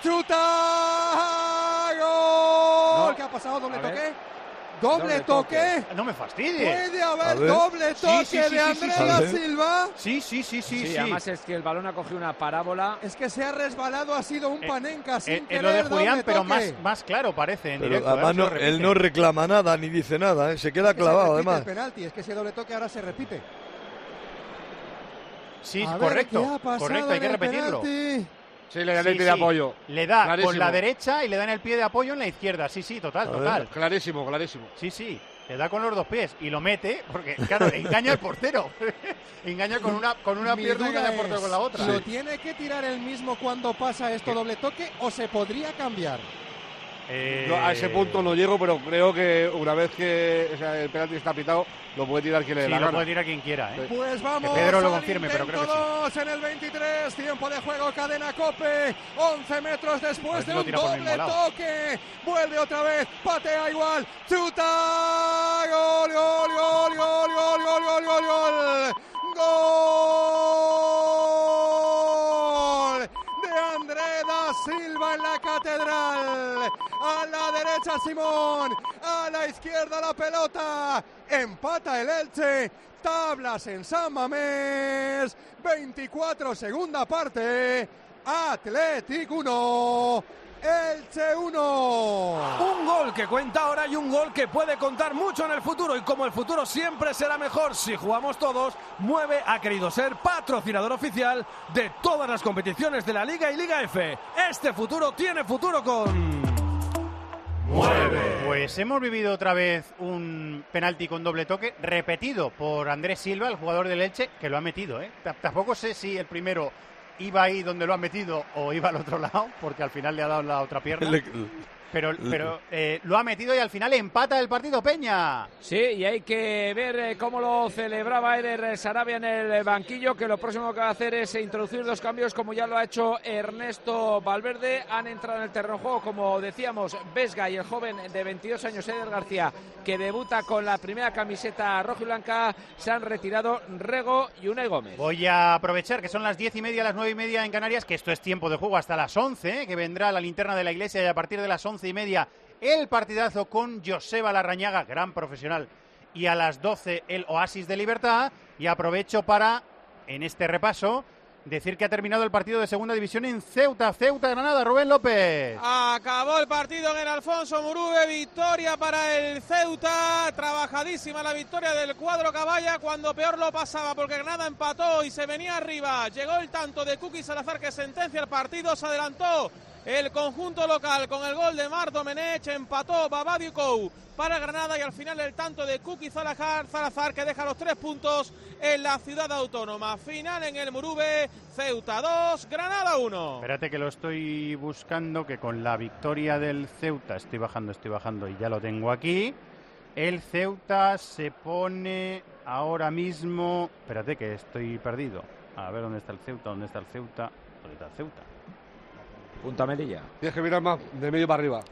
chuta. ¡Gol! No. ¿Qué ha pasado? ¿Doble toque? Doble, doble toque. toque. No me fastidies. Puede haber doble toque sí, sí, sí, de Andrés sí, sí, da sí. Silva. Sí, sí, sí, sí, sí, sí. Además es que el balón ha cogido una parábola. Es que se ha resbalado, ha sido un panenca eh, sin eh, querer. Lo de Julián, pero toque. más, más claro parece en pero directo. Además ¿eh? no, él no reclama nada ni dice nada, ¿eh? Se queda es que clavado se además. El penalti, es que ese doble toque ahora se repite. Sí, a correcto, correcto, hay que repetirlo. Penalti. Sí, le da sí, el pie sí. de apoyo. Le da clarísimo. Con la derecha y le da en el pie de apoyo en la izquierda. Sí, sí, total, total. Clarísimo, clarísimo. Sí, sí. Le da con los dos pies y lo mete porque, claro, engaña al portero. Engaña con una, con una pierna y engaña al portero con la otra. ¿Lo tiene que tirar él mismo cuando pasa esto ¿Qué? doble toque o se podría cambiar? Eh... Yo a ese punto no llego, pero creo que una vez que o sea, el penalti está pitado, lo puede tirar quien le dé sí, la lo gana. puede tirar quien quiera, ¿eh? Pues vamos, que Pedro lo confirme, pero creo que sí. dos en el veintitrés, tiempo de juego, cadena COPE, once metros después de un doble toque, vuelve otra vez, patea igual, chuta, gol, gol, gol, gol, gol, gol, gol, gol, gol, gol de André da Silva en la Catedral, a la derecha Simón, a la izquierda la pelota, empata el Elche, tablas en San Mamés, veinticuatro segunda parte, Athletic uno, Elche uno. Un gol que cuenta ahora y un gol que puede contar mucho en el futuro, y como el futuro siempre será mejor si jugamos todos, Mueve ha querido ser patrocinador oficial de todas las competiciones de la Liga y Liga F. Este futuro tiene futuro con Mueve. Pues hemos vivido otra vez un penalti con doble toque repetido por Andrés Silva, el jugador del Elche, que lo ha metido, ¿eh? T- tampoco sé si el primero iba ahí donde lo ha metido o iba al otro lado, porque al final le ha dado la otra pierna. Le, pero pero eh, lo ha metido y al final empata el partido Peña. Sí, y hay que ver eh, cómo lo celebraba Eder Sarabia en el banquillo, que lo próximo que va a hacer es introducir dos cambios, como ya lo ha hecho Ernesto Valverde. Han entrado en el terreno de juego, como decíamos, Vesga y el joven de veintidós años, Eder García, que debuta con la primera camiseta roja y blanca. Se han retirado Rego y Unai Gómez. Voy a aprovechar que son las diez y media, las nueve y media en Canarias, que esto es tiempo de juego hasta las once, ¿eh? Que vendrá la linterna de la iglesia, y a partir de las once y media el partidazo con Joseba Larrañaga, gran profesional, y a las doce el Oasis de Libertad. Y aprovecho para, en este repaso, decir que ha terminado el partido de segunda división en Ceuta, Ceuta Granada. Rubén López. Acabó el partido en el Alfonso Murube, victoria para el Ceuta, trabajadísima la victoria del cuadro caballa cuando peor lo pasaba, porque Granada empató y se venía arriba. Llegó el tanto de Kuki Salazar que sentencia el partido, se adelantó el conjunto local con el gol de Marc Domenech, empató Babadio Kou para Granada, y al final el tanto de Kuki Salazar, Salazar que deja los tres puntos en la ciudad autónoma. Final en el Murube, Ceuta dos, Granada uno. Espérate que lo estoy buscando, que con la victoria del Ceuta, estoy bajando, estoy bajando y ya lo tengo aquí. El Ceuta se pone ahora mismo, espérate que estoy perdido. A ver dónde está el Ceuta, dónde está el Ceuta, dónde está el Ceuta. Punta Melilla. Tienes que mirar más de medio para arriba.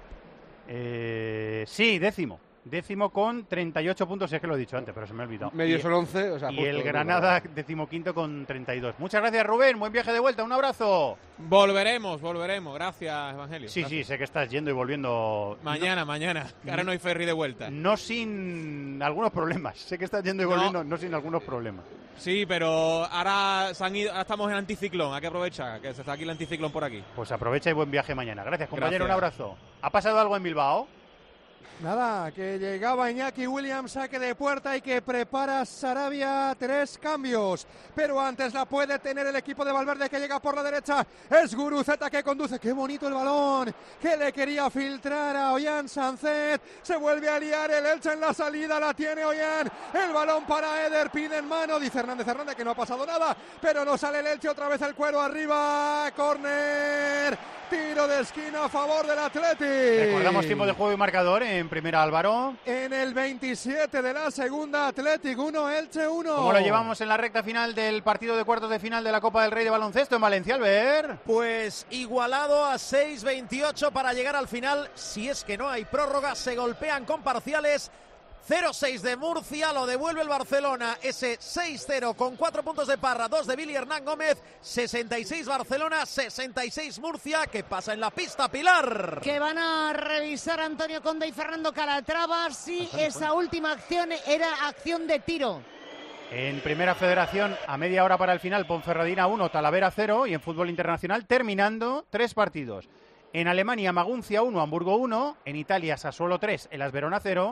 Eh, sí, décimo. Décimo con treinta y ocho puntos, es que lo he dicho antes, pero se me ha olvidado. Medio y, son once, o sea, y justo, el Granada decimoquinto con treinta y dos. Muchas gracias, Rubén. Buen viaje de vuelta. Un abrazo. Volveremos, volveremos. Gracias, Evangelio. Sí, gracias. sí, sé que estás yendo y volviendo. Mañana, no, mañana. Que ahora no hay ferry de vuelta. No sin algunos problemas. Sé que estás yendo y volviendo, no, no sin algunos problemas. Sí, pero ahora, se han ido, ahora estamos en anticiclón. Hay que aprovechar, que se está aquí el anticiclón por aquí. Pues aprovecha y buen viaje mañana. Gracias, compañero. Gracias. Un abrazo. ¿Ha pasado algo en Bilbao? Nada, que llegaba Iñaki Williams, saque de puerta y que prepara Sarabia, tres cambios. Pero antes la puede tener el equipo de Valverde, que llega por la derecha. Es Guruceta que conduce, qué bonito el balón, que le quería filtrar a Ollán Sancet. Se vuelve a liar el Elche en la salida, la tiene Ollán. El balón para Eder, pide en mano, dice Hernández Hernández que no ha pasado nada, pero no sale el Elche, otra vez el cuero arriba, córner. Tiro de esquina a favor del Athletic. Recordamos tiempo de juego y marcador en primera, Álvaro. En el veintisiete de la segunda, Athletic uno, Elche uno. ¿Cómo lo llevamos en la recta final del partido de cuartos de final de la Copa del Rey de baloncesto en Valencia, Albert? Pues igualado a seis veintiocho para llegar al final. Si es que no hay prórroga, se golpean con parciales. cero seis de Murcia, lo devuelve el Barcelona, ese seis cero con cuatro puntos de Parra, dos de Billy Hernán Gómez, sesenta y seis Barcelona, sesenta y seis Murcia. ¿Qué pasa en la pista, Pilar? Que van a revisar Antonio Conde y Fernando Calatrava si esa última acción era acción de tiro. En Primera Federación, a media hora para el final, Ponferradina uno, Talavera cero, y en fútbol internacional terminando tres partidos. En Alemania, Maguncia uno, Hamburgo uno, en Italia, Sassuolo tres, Elas Verona cero,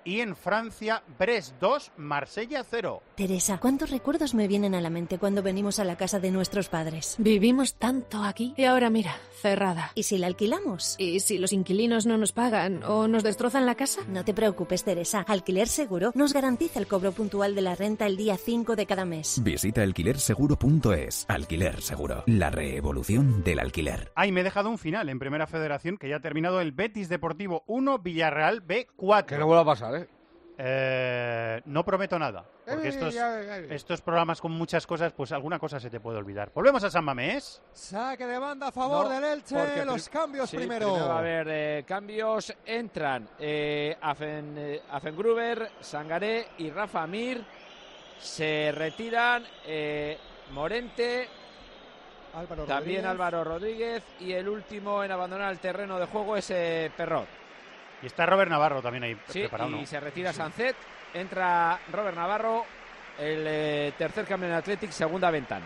y en Francia, Brest dos, Marsella cero. Teresa, ¿cuántos recuerdos me vienen a la mente cuando venimos a la casa de nuestros padres? Vivimos tanto aquí y ahora mira, cerrada. ¿Y si la alquilamos? ¿Y si los inquilinos no nos pagan o nos destrozan la casa? No te preocupes, Teresa. Alquiler Seguro nos garantiza el cobro puntual de la renta el día cinco de cada mes. Visita alquiler seguro punto es. Alquiler Seguro, la revolución del alquiler. Ay, me he dejado un final en Primera Federación que ya ha terminado el Betis Deportivo uno, Villarreal B cuatro. Que no vuelva a pasar, ¿eh? Eh, no prometo nada, porque estos, estos programas con muchas cosas, pues alguna cosa se te puede olvidar. Volvemos a San Mamés. Saque de banda a favor No, del Elche, porque los prim- cambios sí, primero. primero, a ver, eh, cambios entran eh, Afen, eh, Afengruber, Sangaré y Rafa Mir. Se retiran eh, Morente, Álvaro también Rodríguez. Álvaro Rodríguez, y el último en abandonar el terreno de juego es eh, Perrot. Y está Robert Navarro también ahí Sí, preparado. y ¿no? se retira Sancet, entra Robert Navarro, el eh, tercer cambio en Athletic, segunda ventana.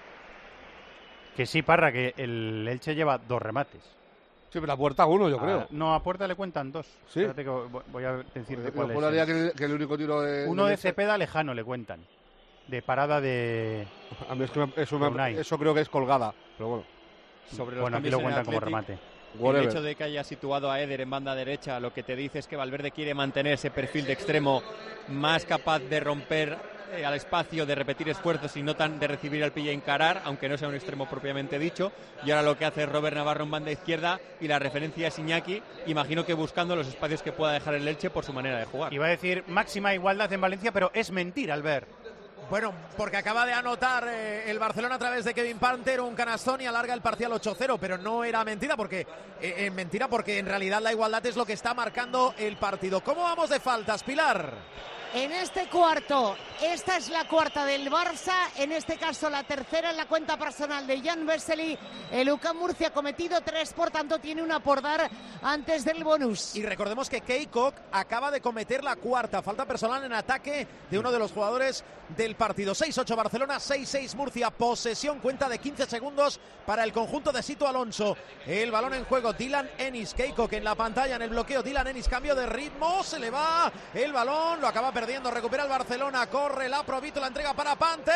Que sí, Parra, que el Elche lleva dos remates. Sí, pero a puerta uno, yo Ah, creo. no, a puerta le cuentan dos. ¿Sí? Espérate que voy voy a decirte Yo cuál es. juraría el- que el, que el único tiro de... Uno del de Elche- Cepeda lejano le cuentan. De parada de... A mí es que me- eso, de me- Unai. eso creo que es colgada, pero bueno. Sobre los Bueno, aquí cambios lo en cuentan como Athletic, remate. El Whatever. hecho de que haya situado a Eder en banda derecha lo que te dice es que Valverde quiere mantener ese perfil de extremo más capaz de romper eh, al espacio, de repetir esfuerzos y no tan de recibir al pie y encarar, aunque no sea un extremo propiamente dicho. Y ahora lo que hace Robert Navarro en banda izquierda y la referencia es Iñaki, imagino que buscando los espacios que pueda dejar el Elche por su manera de jugar. Iba a decir máxima igualdad en Valencia, pero es mentira, Albert. Bueno, porque acaba de anotar eh, el Barcelona a través de Kevin Panther un canastón y alarga el parcial ocho cero, pero no era mentira porque eh, eh, mentira porque en realidad la igualdad es lo que está marcando el partido. ¿Cómo vamos de faltas, Pilar? En este cuarto, esta es la cuarta del Barça, en este caso la tercera en la cuenta personal de Jan Vesely. El U C A M Murcia ha cometido tres, por tanto tiene una por dar antes del bonus. Y recordemos que Keikok acaba de cometer la cuarta falta personal en ataque de uno de los jugadores del partido. seis ocho Barcelona, seis seis Murcia, posesión, cuenta de quince segundos para el conjunto de Sito Alonso. El balón en juego, Dylan Ennis, Keikok en la pantalla, en el bloqueo, Dylan Ennis, cambio de ritmo, se le va el balón, lo acaba perdiendo, recupera el Barcelona, corre la Provito, la entrega para Panther.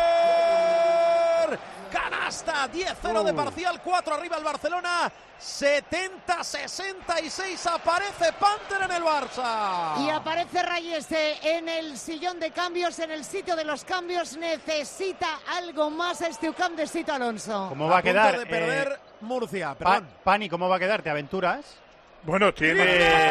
Canasta, diez cero de parcial, cuatro arriba el Barcelona, setenta sesenta y seis, aparece Panther en el Barça. Y aparece Rayeste en el sillón de cambios, en el sitio de los cambios. Necesita algo más este U C A M de Sito Alonso. ¿Cómo va a quedar? de perder eh, Murcia, Pa- perdón. Pani, ¿cómo va a quedar? ¿Te aventuras? Bueno, tiene...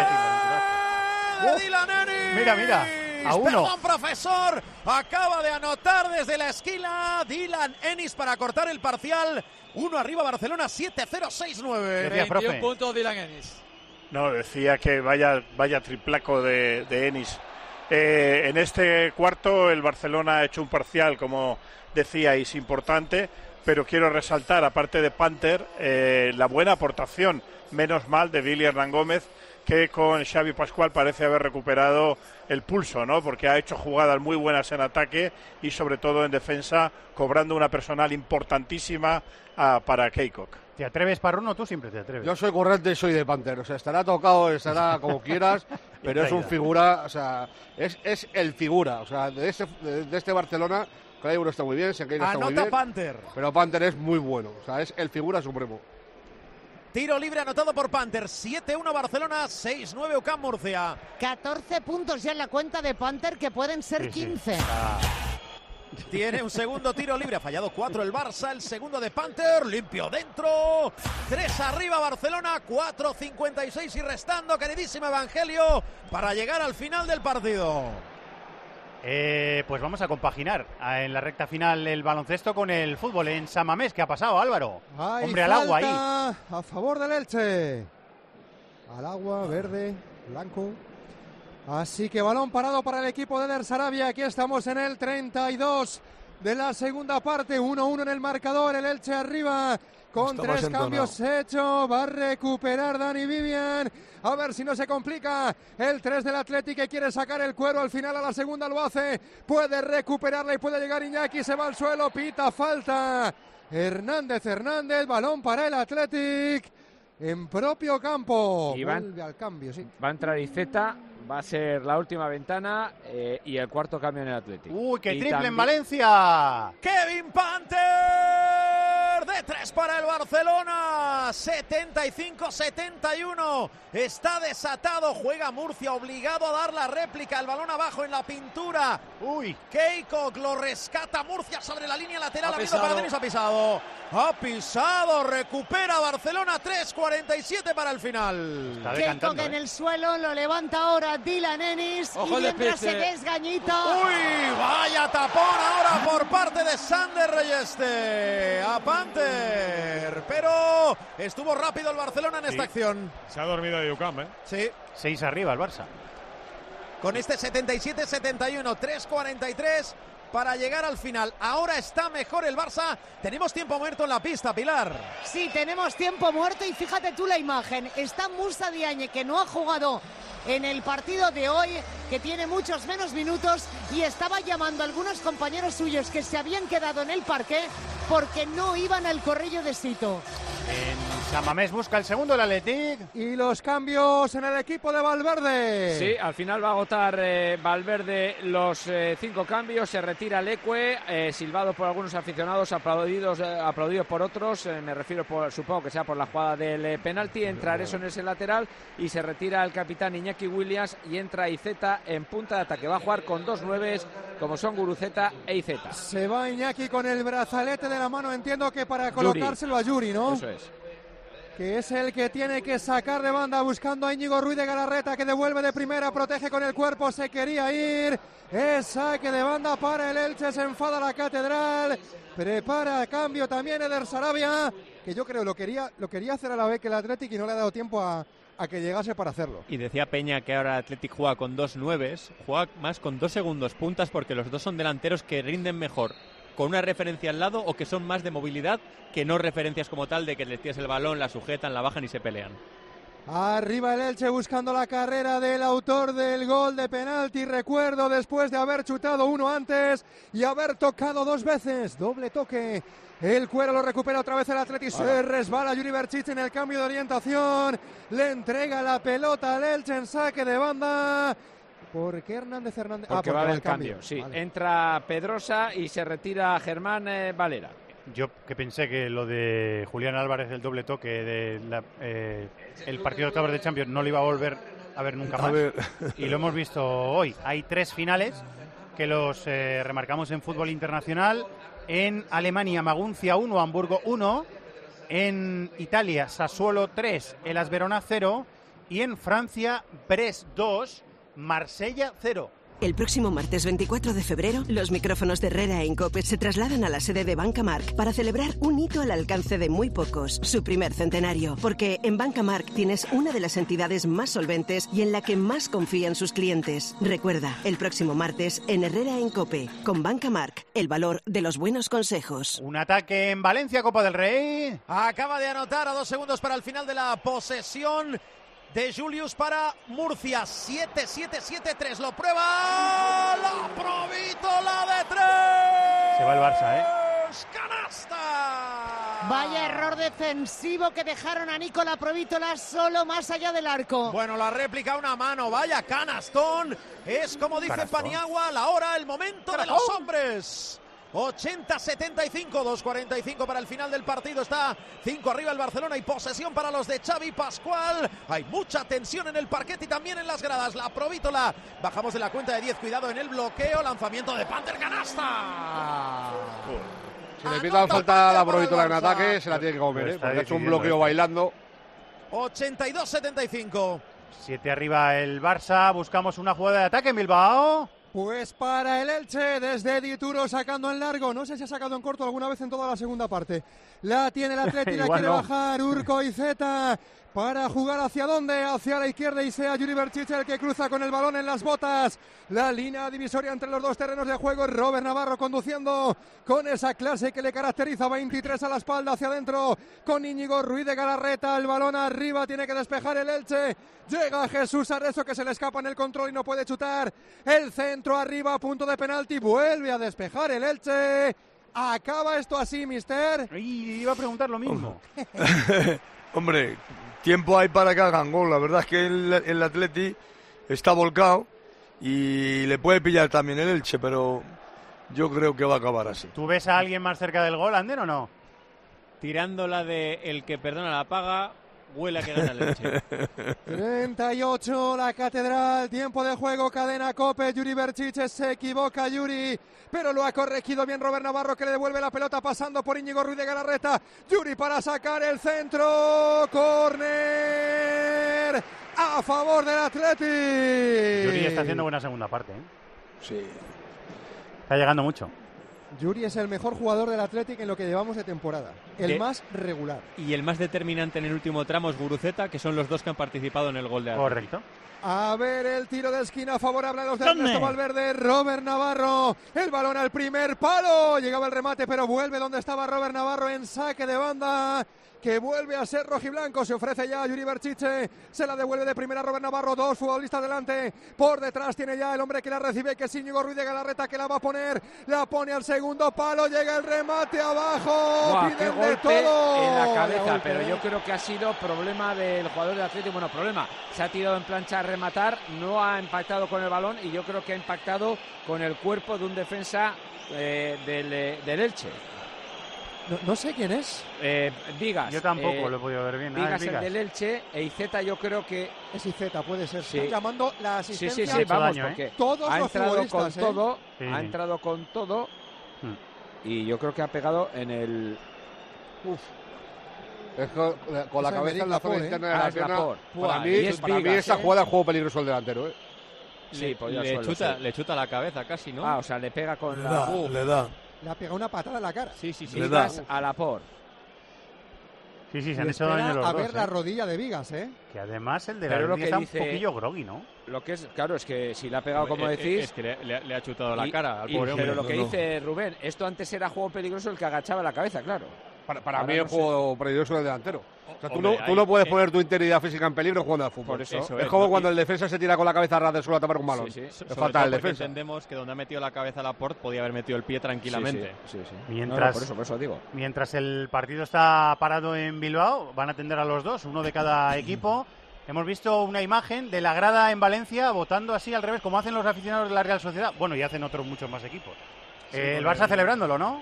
de Dylan Ennis. Mira, mira, a uno. Perdón, profesor. Acaba de anotar desde la esquina Dylan Ennis para cortar el parcial. Uno arriba Barcelona, siete cero seis nueve. Decía, profe. veintiún puntos Dylan Ennis. No, decía que vaya, vaya triplaco de, de Ennis. Eh, en este cuarto el Barcelona ha hecho un parcial, como decíais, importante, pero quiero resaltar, aparte de Panther, eh, la buena aportación, menos mal, de Billy Hernán Gómez, que con Xavi Pascual parece haber recuperado el pulso, ¿no? Porque ha hecho jugadas muy buenas en ataque y sobre todo en defensa, cobrando una personal importantísima ah, para Keikok. ¿Te atreves, Parruno? Tú siempre te atreves. Yo soy corriente y soy de Panther, o sea, estará tocado, estará como quieras, pero es un figura, o sea, es, es el figura, o sea, de este, de, de este Barcelona, Claybur está muy bien, Sequeira está muy Anota bien, Panther. pero Panther es muy bueno, o sea, es el figura supremo. Tiro libre anotado por Panther. siete uno Barcelona, seis nueve U C A M Murcia. catorce puntos ya en la cuenta de Panther, que pueden ser Sí, sí. quince. Tiene un segundo tiro libre, ha fallado cuatro el Barça, el segundo de Panther, limpio dentro, tres arriba Barcelona, cuatro cincuenta y seis y restando, queridísimo Evangelio, para llegar al final del partido. Eh, pues vamos a compaginar ah, en la recta final el baloncesto con el fútbol en San Mamés. ¿Qué ha pasado, Álvaro? Hay Hombre al agua ahí. falta a favor del Elche. Al agua, verde, blanco. Así que balón parado para el equipo de Eder Sarabia. Aquí estamos en el treinta y dos de la segunda parte. uno uno en el marcador. El Elche arriba con Está tres más cambios hechos. Va a recuperar Dani Vivian. A ver si no se complica. El tres del Athletic que quiere sacar el cuero. Al final a la segunda lo hace. Puede recuperarla y puede llegar Iñaki. Se va al suelo. Pita falta. Hernández Hernández. Balón para el Athletic. en propio campo. Y van, vuelve al cambio, sí. Va a entrar Iceta, va a ser la última ventana eh, y el cuarto cambio en el Atlético. Uy, qué y triple también... en Valencia. Kevin Panther de tres para el Barcelona. setenta y cinco setenta y uno. Está desatado. Juega Murcia, obligado a dar la réplica. El balón abajo en la pintura. Uy. Keikok lo rescata Murcia sobre la línea lateral. Ha Abriendo para pisado. Denis. Ha pisado. Ha pisado. Recupera Barcelona. tres cuarenta y siete para el final. Está Keikok decantando, en ¿eh? el suelo, lo levanta ahora Dylan Ennis. Ojo y el mientras se despiste. desgañita. Uy, vaya tapón ahora por parte de Sander Reyeste a Panther, pero estuvo rápido el Barcelona en Sí. esta acción. Se ha dormido de Ucam, ¿eh? Sí. Seis arriba el Barça. Con este setenta y siete setenta y uno, tres cuarenta y tres para llegar al final. Ahora está mejor el Barça. Tenemos tiempo muerto en la pista, Pilar. Sí, tenemos tiempo muerto y fíjate tú la imagen. Está Moussa Diagne, que no ha jugado en el partido de hoy, que tiene muchos menos minutos, y estaba llamando a algunos compañeros suyos que se habían quedado en el parque porque no iban al Corrillo de Sito. En San Mamés busca el segundo el Athletic. Y los cambios en el equipo de Valverde. Sí, al final va a agotar eh, Valverde los eh, cinco cambios, se retira Leque, eh, silbado por algunos aficionados, aplaudidos, eh, aplaudidos por otros, eh, me refiero, por, supongo que sea por la jugada del eh, penalti, entra Areson en ese lateral y se retira el capitán Iñaki Williams y entra Iceta en punta de ataque. Va a jugar con dos nueves, como son Guruceta e Iceta. Se va Iñaki con el brazalete de la mano, entiendo que para colocárselo a Yuri, ¿no? Eso es. Que es el que tiene que sacar de banda buscando a Íñigo Ruiz de Galarreta, que devuelve de primera, protege con el cuerpo, se quería ir, es saque de banda para el Elche, se enfada la Catedral, prepara cambio también Eder Sarabia, que yo creo lo quería, lo quería hacer a la vez que el Athletic y no le ha dado tiempo a, a que llegase para hacerlo. Y decía Peña que ahora Athletic juega con dos nueves, juega más con dos segundos puntas porque los dos son delanteros que rinden mejor con una referencia al lado o que son más de movilidad que no referencias como tal de que les tiras el balón, la sujetan, la bajan y se pelean. Arriba el Elche buscando la carrera del autor del gol de penalti, recuerdo, después de haber chutado uno antes y haber tocado dos veces, doble toque. El cuero lo recupera otra vez el Athletic, se resbala Yuri Berchich en el cambio de orientación, le entrega la pelota al Elche en saque de banda. ¿Por qué Hernández Hernández? Porque ah, va a va haber el cambio, cambio. sí. Vale. Entra Pedrosa y se retira Germán eh, Valera. Yo que pensé que lo de Julián Álvarez, el doble toque de la, eh, el partido de octavos de Champions, no lo iba a volver a ver nunca A más. ver. Y lo hemos visto hoy. Hay tres finales que los eh, remarcamos en fútbol internacional. En Alemania, Maguncia uno, Hamburgo uno. En Italia, Sassuolo tres, Hellas Verona cero. Y en Francia, Brest dos, Marsella cero. El próximo martes veinticuatro de febrero, los micrófonos de Herrera en COPE se trasladan a la sede de Banca Marc para celebrar un hito al alcance de muy pocos, su primer centenario. Porque en Banca Marc tienes una de las entidades más solventes y en la que más confían sus clientes. Recuerda, el próximo martes en Herrera en COPE, con Banca Marc, el valor de los buenos consejos. Un ataque en Valencia, Copa del Rey. Acaba de anotar a dos segundos para el final de la posesión de Julius para Murcia. siete siete siete tres, lo prueba la Provítola de tres. Se va el Barça, ¿eh? ¡Canasta! Vaya error defensivo que dejaron a Nicola Provítola solo más allá del arco. Bueno, la réplica, una mano, vaya canastón. Es como dice Canastón. Paniagua, la hora, el momento de los hombres. ochenta setenta y cinco, dos cuarenta y cinco para el final del partido. Está cinco arriba el Barcelona y posesión para los de Xavi Pascual. Hay mucha tensión en el parquet y también en las gradas. La Provítola, bajamos de la cuenta de diez, cuidado en el bloqueo, lanzamiento de Panther, canasta. Si le pita falta a la Provítola en ataque, se la tiene que comer, Lo ¿eh? está Porque ha hecho un decidiendo bloqueo esto. bailando. ochenta y dos setenta y cinco. Siete arriba el Barça. Buscamos una jugada de ataque en Bilbao. Pues para el Elche, desde Dituro sacando en largo, no sé si ha sacado en corto alguna vez en toda la segunda parte. La tiene el Atleti, la Igual quiere no. bajar Urco y Zeta para jugar hacia dónde, hacia la izquierda y sea Yuri Berchich el que cruza con el balón en las botas. La línea divisoria entre los dos terrenos de juego, Robert Navarro conduciendo con esa clase que le caracteriza, veintitrés a la espalda hacia adentro con Íñigo Ruiz de Galarreta, el balón arriba, tiene que despejar el Elche. Llega Jesús Areso que se le escapa en el control y no puede chutar. El centro arriba, punto de penalti, vuelve a despejar el Elche. Acaba esto así, mister. Y iba a preguntar lo mismo. Hombre, tiempo hay para que hagan gol. La verdad es que el, el Atleti está volcado y le puede pillar también el Elche, pero yo creo que va a acabar así. ¿Tú ves a alguien más cerca del gol, Ander, o no? Tirando la de el que perdona la paga, huele a que gana el Elche. treinta y ocho, la Catedral, tiempo de juego, cadena COPE, Yuri Berchiche, se equivoca Yuri, pero lo ha corregido bien Robert Navarro, que le devuelve la pelota pasando por Íñigo Ruiz de Galarreta. Yuri para sacar el centro, córner a favor del Atleti. Yuri está haciendo buena segunda parte, ¿eh? Sí. Está llegando mucho. Yuri es el mejor jugador del Athletic en lo que llevamos de temporada, el De... más regular. Y el más determinante en el último tramo es Guruceta, que son los dos que han participado en el gol de Athletic. Correcto. A ver el tiro de esquina favorable a los de Ernesto Valverde. Robert Navarro, el balón al primer palo. Llegaba el remate, pero vuelve donde estaba Robert Navarro en saque de banda, que vuelve a ser rojiblanco. Se ofrece ya a Yuri Berchiche, se la devuelve de primera Robert Navarro. Dos futbolistas delante, por detrás tiene ya el hombre que la recibe, que es Íñigo Ruiz de Galarreta, que la va a poner, la pone al segundo palo, llega el remate abajo. Buah, qué piden de golpe todo en la cabeza, golpe, pero ¿eh? yo creo que ha sido problema del jugador del Atlético. Bueno, problema, se ha tirado en plancha a rematar, no ha impactado con el balón y yo creo que ha impactado con el cuerpo de un defensa eh, del, eh, del Elche. No, no sé quién es. Eh, Vigas. Yo tampoco eh, lo he podido ver bien. Vigas, Ah, es Vigas. el del Elche, e Izeta yo creo que... Es Izeta, puede ser. Sí. Están llamando la Sí, asistencia. sí, sí, vamos, daño, ¿eh? porque Todos ha los entrado con futbolistas, ¿eh? todo, Sí, ha sí. entrado con todo Hmm. y yo creo que ha pegado en el... Uf. Es con, con la Esa cabeza en la zona Laporte, ¿eh? interna de Ah, la es pierna. Laporte. Para Buah, mí, y es para mí Vigas, esa ¿eh? jugada es juego peligroso el delantero, ¿eh? Sí, Le, pues ya le suelo chuta, ser. le chuta la cabeza casi, ¿no? Ah, o sea, le pega con Le la... da, Uf, le da. Le ha pegado una patada en la cara. Sí, sí, sí. Le da. Vigas a la por. Sí, sí, se han Le hecho daño espera los a dos. ver ¿eh? la rodilla de Vigas, ¿eh? Que además el de Pero la lo línea que está dice- un poquillo groggy, ¿no? Lo que es, claro, es que si le ha pegado, como Eh, eh, decís... Es que le, le- le ha chutado la y- cara al y- pobre pero hombre. lo que no, no. dice Rubén, esto antes era juego peligroso el que agachaba la cabeza, claro. Para, para Ahora mí no es sé. juego peligroso el delantero. O sea, tú, Hombre, no, tú ahí- no puedes eh, poner tu integridad física en peligro jugando al fútbol. Por eso. Eso es es, como ¿no? cuando Y- el defensa se tira con la cabeza a ras del suelo a tapar un balón. Sí, sí. Le Sobre falta todo el porque defensa. entendemos que donde ha metido la cabeza Laporte podía haber metido el pie tranquilamente. Sí, sí, sí, sí. Mientras- No, no, por eso, por eso digo. Mientras el partido está parado en Bilbao, van a atender a los dos, uno de cada equipo. Hemos visto una imagen de la grada en Valencia votando así al revés, como hacen los aficionados de la Real Sociedad. Bueno, y hacen otros muchos más equipos. Sí, Eh, el con Barça el- celebrándolo, ¿no?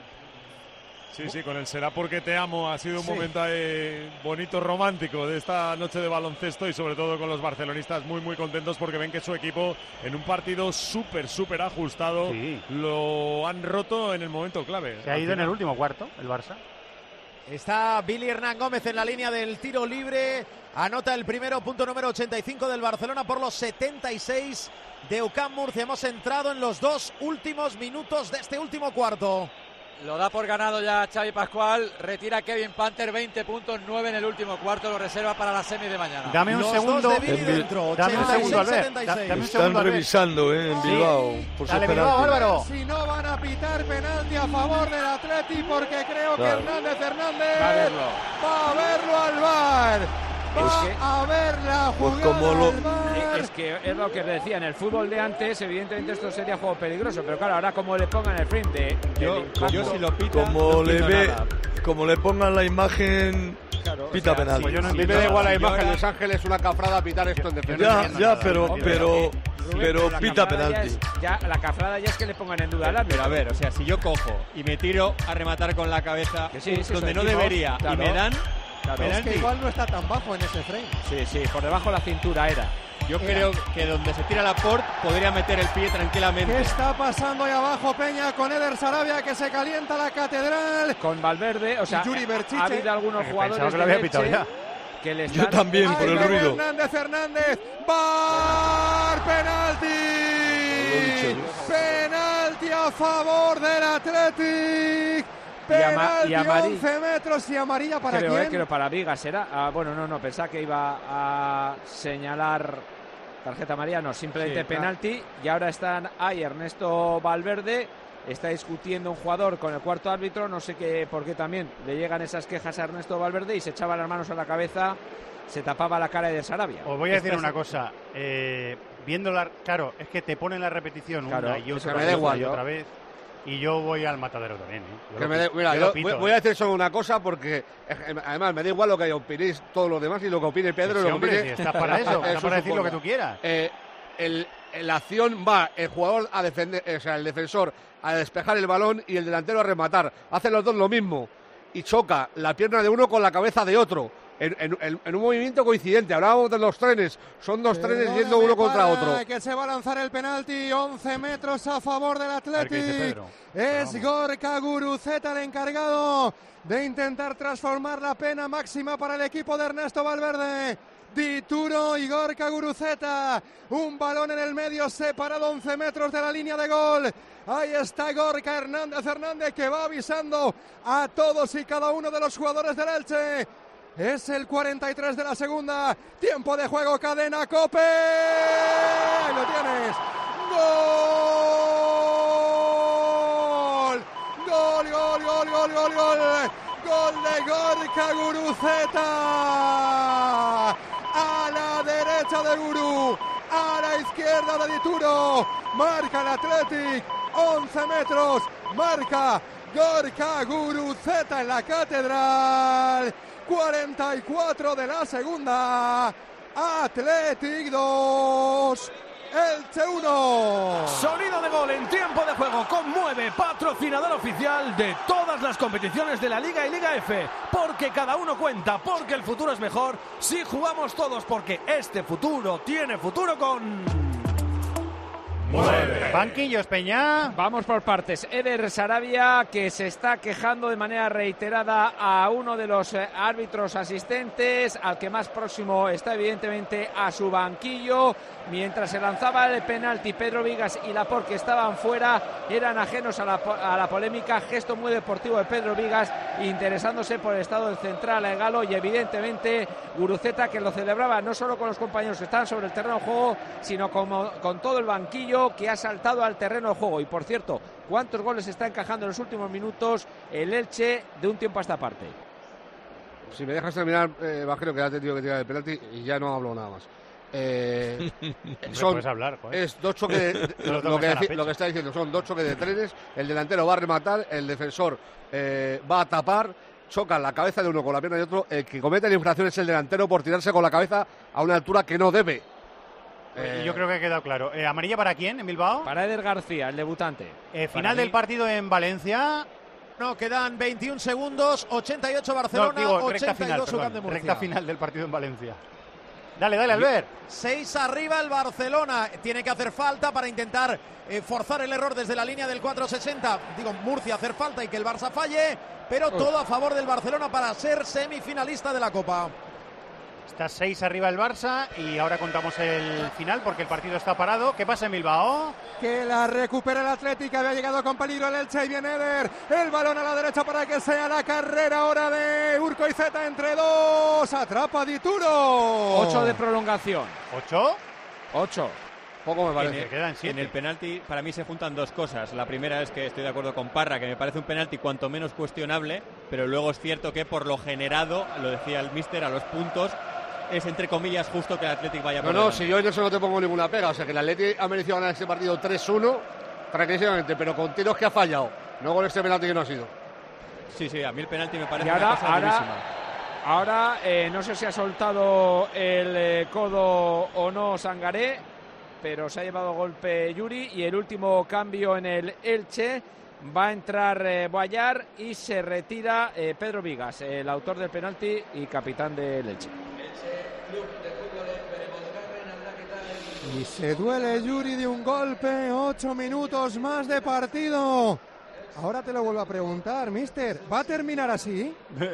Sí, sí, con el será porque te amo. Ha sido un Sí. momento eh, bonito, romántico de esta noche de baloncesto y sobre todo con los barcelonistas muy, muy contentos porque ven que su equipo en un partido súper, súper ajustado Sí. lo han roto en el momento clave. Se ha Al ido en final. el último cuarto, el Barça. Está Billy Hernán Gómez en la línea del tiro libre. Anota el primero, punto número ochenta y cinco del Barcelona por los setenta y seis de U C A M Murcia. Hemos entrado en los dos últimos minutos de este último cuarto. Lo da por ganado ya Xavi Pascual. Retira Kevin Panther, veinte puntos, nueve en el último cuarto. Lo reserva para la semi de mañana. Dame un Los segundo. dos de Billy Envi- dentro. Dame un segundo, Albert. setenta y Da- seis. dame un Están segundo, Albert. revisando, ¿eh? En Sí. Bilbao. Por Dale, su Bilbao, penalti. Álvaro. Si no van a pitar penalti a favor del Atleti, porque creo Claro. que Hernández Hernández Va a verlo. va a verlo al VAR. Va Es que- a ver la Pues jugada como lo- al VAR. Es que es lo que decía, en el fútbol de antes, evidentemente esto sería juego peligroso, pero claro, ahora como le pongan el frame de, Yo, del impacto, yo si lo pita, Como no le pito ve, nada. como le pongan la imagen, claro, pita o sea, penalti. pues yo no A mí me entiendo da igual la nada. imagen. ahora- Luis Ángel es una cafrada pitar esto en defensa. Ya, entiendo ya, nada, pero, no entiendo pero, Rubén, pero la pita cafrada ya penalti. es- Ya, la cafrada ya es que le pongan en duda al árbitro. Pero a ver, o sea, si yo cojo y me tiro a rematar con la cabeza Que sí, sí, donde no decimos, debería claro. y me dan, Claro. Es penalti. que igual no está tan bajo en ese frame. Sí, sí, por debajo la cintura era. Yo creo que donde se tira Laporte podría meter el pie tranquilamente. ¿Qué está pasando ahí abajo, Peña, con Eder Sarabia, que se calienta la catedral? Con Valverde, o sea, Yuri Berchiche. ha habido algunos Eh, jugadores pensaba que lo del había pitado Elche ya. que le Yo están... también, por Ahí el viene ruido. Hernández Hernández. ¡VAR! ¡Penalti! ¡Penalti a favor del Athletic! Y ama- ¡Penalti y amari- once metros y amarilla para creo, eh, quién? creo para Vigas será. Ah, bueno, no, no, pensaba que iba a señalar tarjeta amarilla, no, simplemente Sí, penalti. Y ahora están ahí Ernesto Valverde, está discutiendo un jugador con el cuarto árbitro, no sé qué, por qué también le llegan esas quejas a Ernesto Valverde y se echaba las manos a la cabeza, se tapaba la cara de Sarabia. Os voy a decir Esta es- una cosa. Eh, viendo la, claro, es que te ponen la repetición Claro, una y eso otra, me da vez, igual, y yo- otra vez. Y yo voy al matadero también. ¿eh? Que me de, mira, yo, yo voy, voy a decir solo una cosa porque además me da igual lo que opinéis todos los demás y lo que opine Pedro. Sí, lo hombre, que opine, si estás para eso, estás para decir lo que tú quieras. Eh, el, la acción va el jugador a defender, o sea, el defensor a despejar el balón y el delantero a rematar. Hacen los dos lo mismo y choca la pierna de uno con la cabeza de otro. En, en, en un movimiento coincidente. Hablábamos de los trenes, son dos Perdóname trenes yendo uno contra otro. Que se va a lanzar el penalti, once metros a favor del Athletic. Es Gorka Guruceta el encargado de intentar transformar la pena máxima para el equipo de Ernesto Valverde. Dituro y Gorka Guruceta, un balón en el medio separado once metros de la línea de gol. Ahí está Gorka Hernández Hernández que va avisando a todos y cada uno de los jugadores del Elche. Es el cuarenta y tres de la segunda. Tiempo de juego, cadena COPE. Ahí lo tienes. ¡Gol! ¡Gol, gol, gol, gol, gol, gol! ¡Gol de Gorka Guruceta! A la derecha de Guru. A la izquierda de Dituro. Marca el Athletic. once metros. Marca Gorka Guruceta en la catedral. cuarenta y cuatro de la segunda. Athletic dos, Elche uno. Sonido de gol en tiempo de juego. Conmueve, patrocinador oficial de todas las competiciones de la Liga y Liga F. Porque cada uno cuenta, porque el futuro es mejor si jugamos todos, porque este futuro tiene futuro con... Mueve. Banquillos, Peña. Vamos por partes. Eder Sarabia, que se está quejando de manera reiterada a uno de los eh, árbitros asistentes, al que más próximo está evidentemente a su banquillo. Mientras se lanzaba el penalti, Pedro Vigas y Laporte, que estaban fuera, eran ajenos a la, a la polémica. Gesto muy deportivo de Pedro Vigas, interesándose por el estado del central el galo, y evidentemente Guruceta, que lo celebraba no solo con los compañeros que estaban sobre el terreno de juego, sino como, con todo el banquillo que ha saltado al terreno de juego. Y por cierto, ¿cuántos goles está encajando en los últimos minutos el Elche de un tiempo a esta parte? Si me dejas terminar, eh, Bajero, que ha tenido que tirar el penalti y ya no hablo nada más. Eh, son, puedes hablar, joder. Es dos choques de, de, lo, lo, que deci, lo que está diciendo son dos choques de trenes. El delantero va a rematar, el defensor eh, va a tapar, chocan la cabeza de uno con la pierna de otro. El que comete la infracción es el delantero por tirarse con la cabeza a una altura que no debe. Eh, Yo creo que ha quedado claro. Eh, ¿Amarilla para quién en Bilbao? Para Eder García, el debutante. Eh, final del partido en Valencia. No, quedan veintiún segundos, ochenta y ocho Barcelona, no, digo, ochenta y dos final, perdón, de Murcia. Recta final del partido en Valencia. Dale, dale, Albert. Seis arriba el Barcelona. Tiene que hacer falta para intentar eh, forzar el error desde la línea del cuatro sesenta. Digo, Murcia hacer falta y que el Barça falle, pero todo a favor del Barcelona para ser semifinalista de la Copa. Está seis arriba el Barça y ahora contamos el final porque el partido está parado. ¿Qué pasa en Bilbao? Que la recupera el Atlético, había llegado con peligro el Elche y viene Eder. El balón a la derecha para que sea la carrera ahora de Urkoizeta entre dos. Atrapa Dituro. Ocho de prolongación. ¿Ocho? Ocho. Poco me parece. En el, quedan siete. En el penalti, para mí se juntan dos cosas. La primera es que estoy de acuerdo con Parra, que me parece un penalti cuanto menos cuestionable, pero luego es cierto que por lo generado, lo decía el míster, a los puntos, es entre comillas justo que el Athletic vaya por No, no, delante. si yo en eso no te pongo ninguna pega. O sea, que el Athletic ha merecido ganar este partido tres uno, tranquilamente, pero con tiros que ha fallado. No con este penalti que no ha sido. Sí, sí, a mí el penalti me parece y ahora, una cosa ahora, durísima. Ahora, eh, no sé si ha soltado el eh, codo o no Sangaré, pero se ha llevado golpe Yuri. Y el último cambio en el Elche, va a entrar eh, Boyar y se retira eh, Pedro Vigas, el autor del penalti y capitán del Elche. Y se duele Yuri de un golpe. Ocho minutos más de partido. Ahora te lo vuelvo a preguntar, mister, ¿va a terminar así?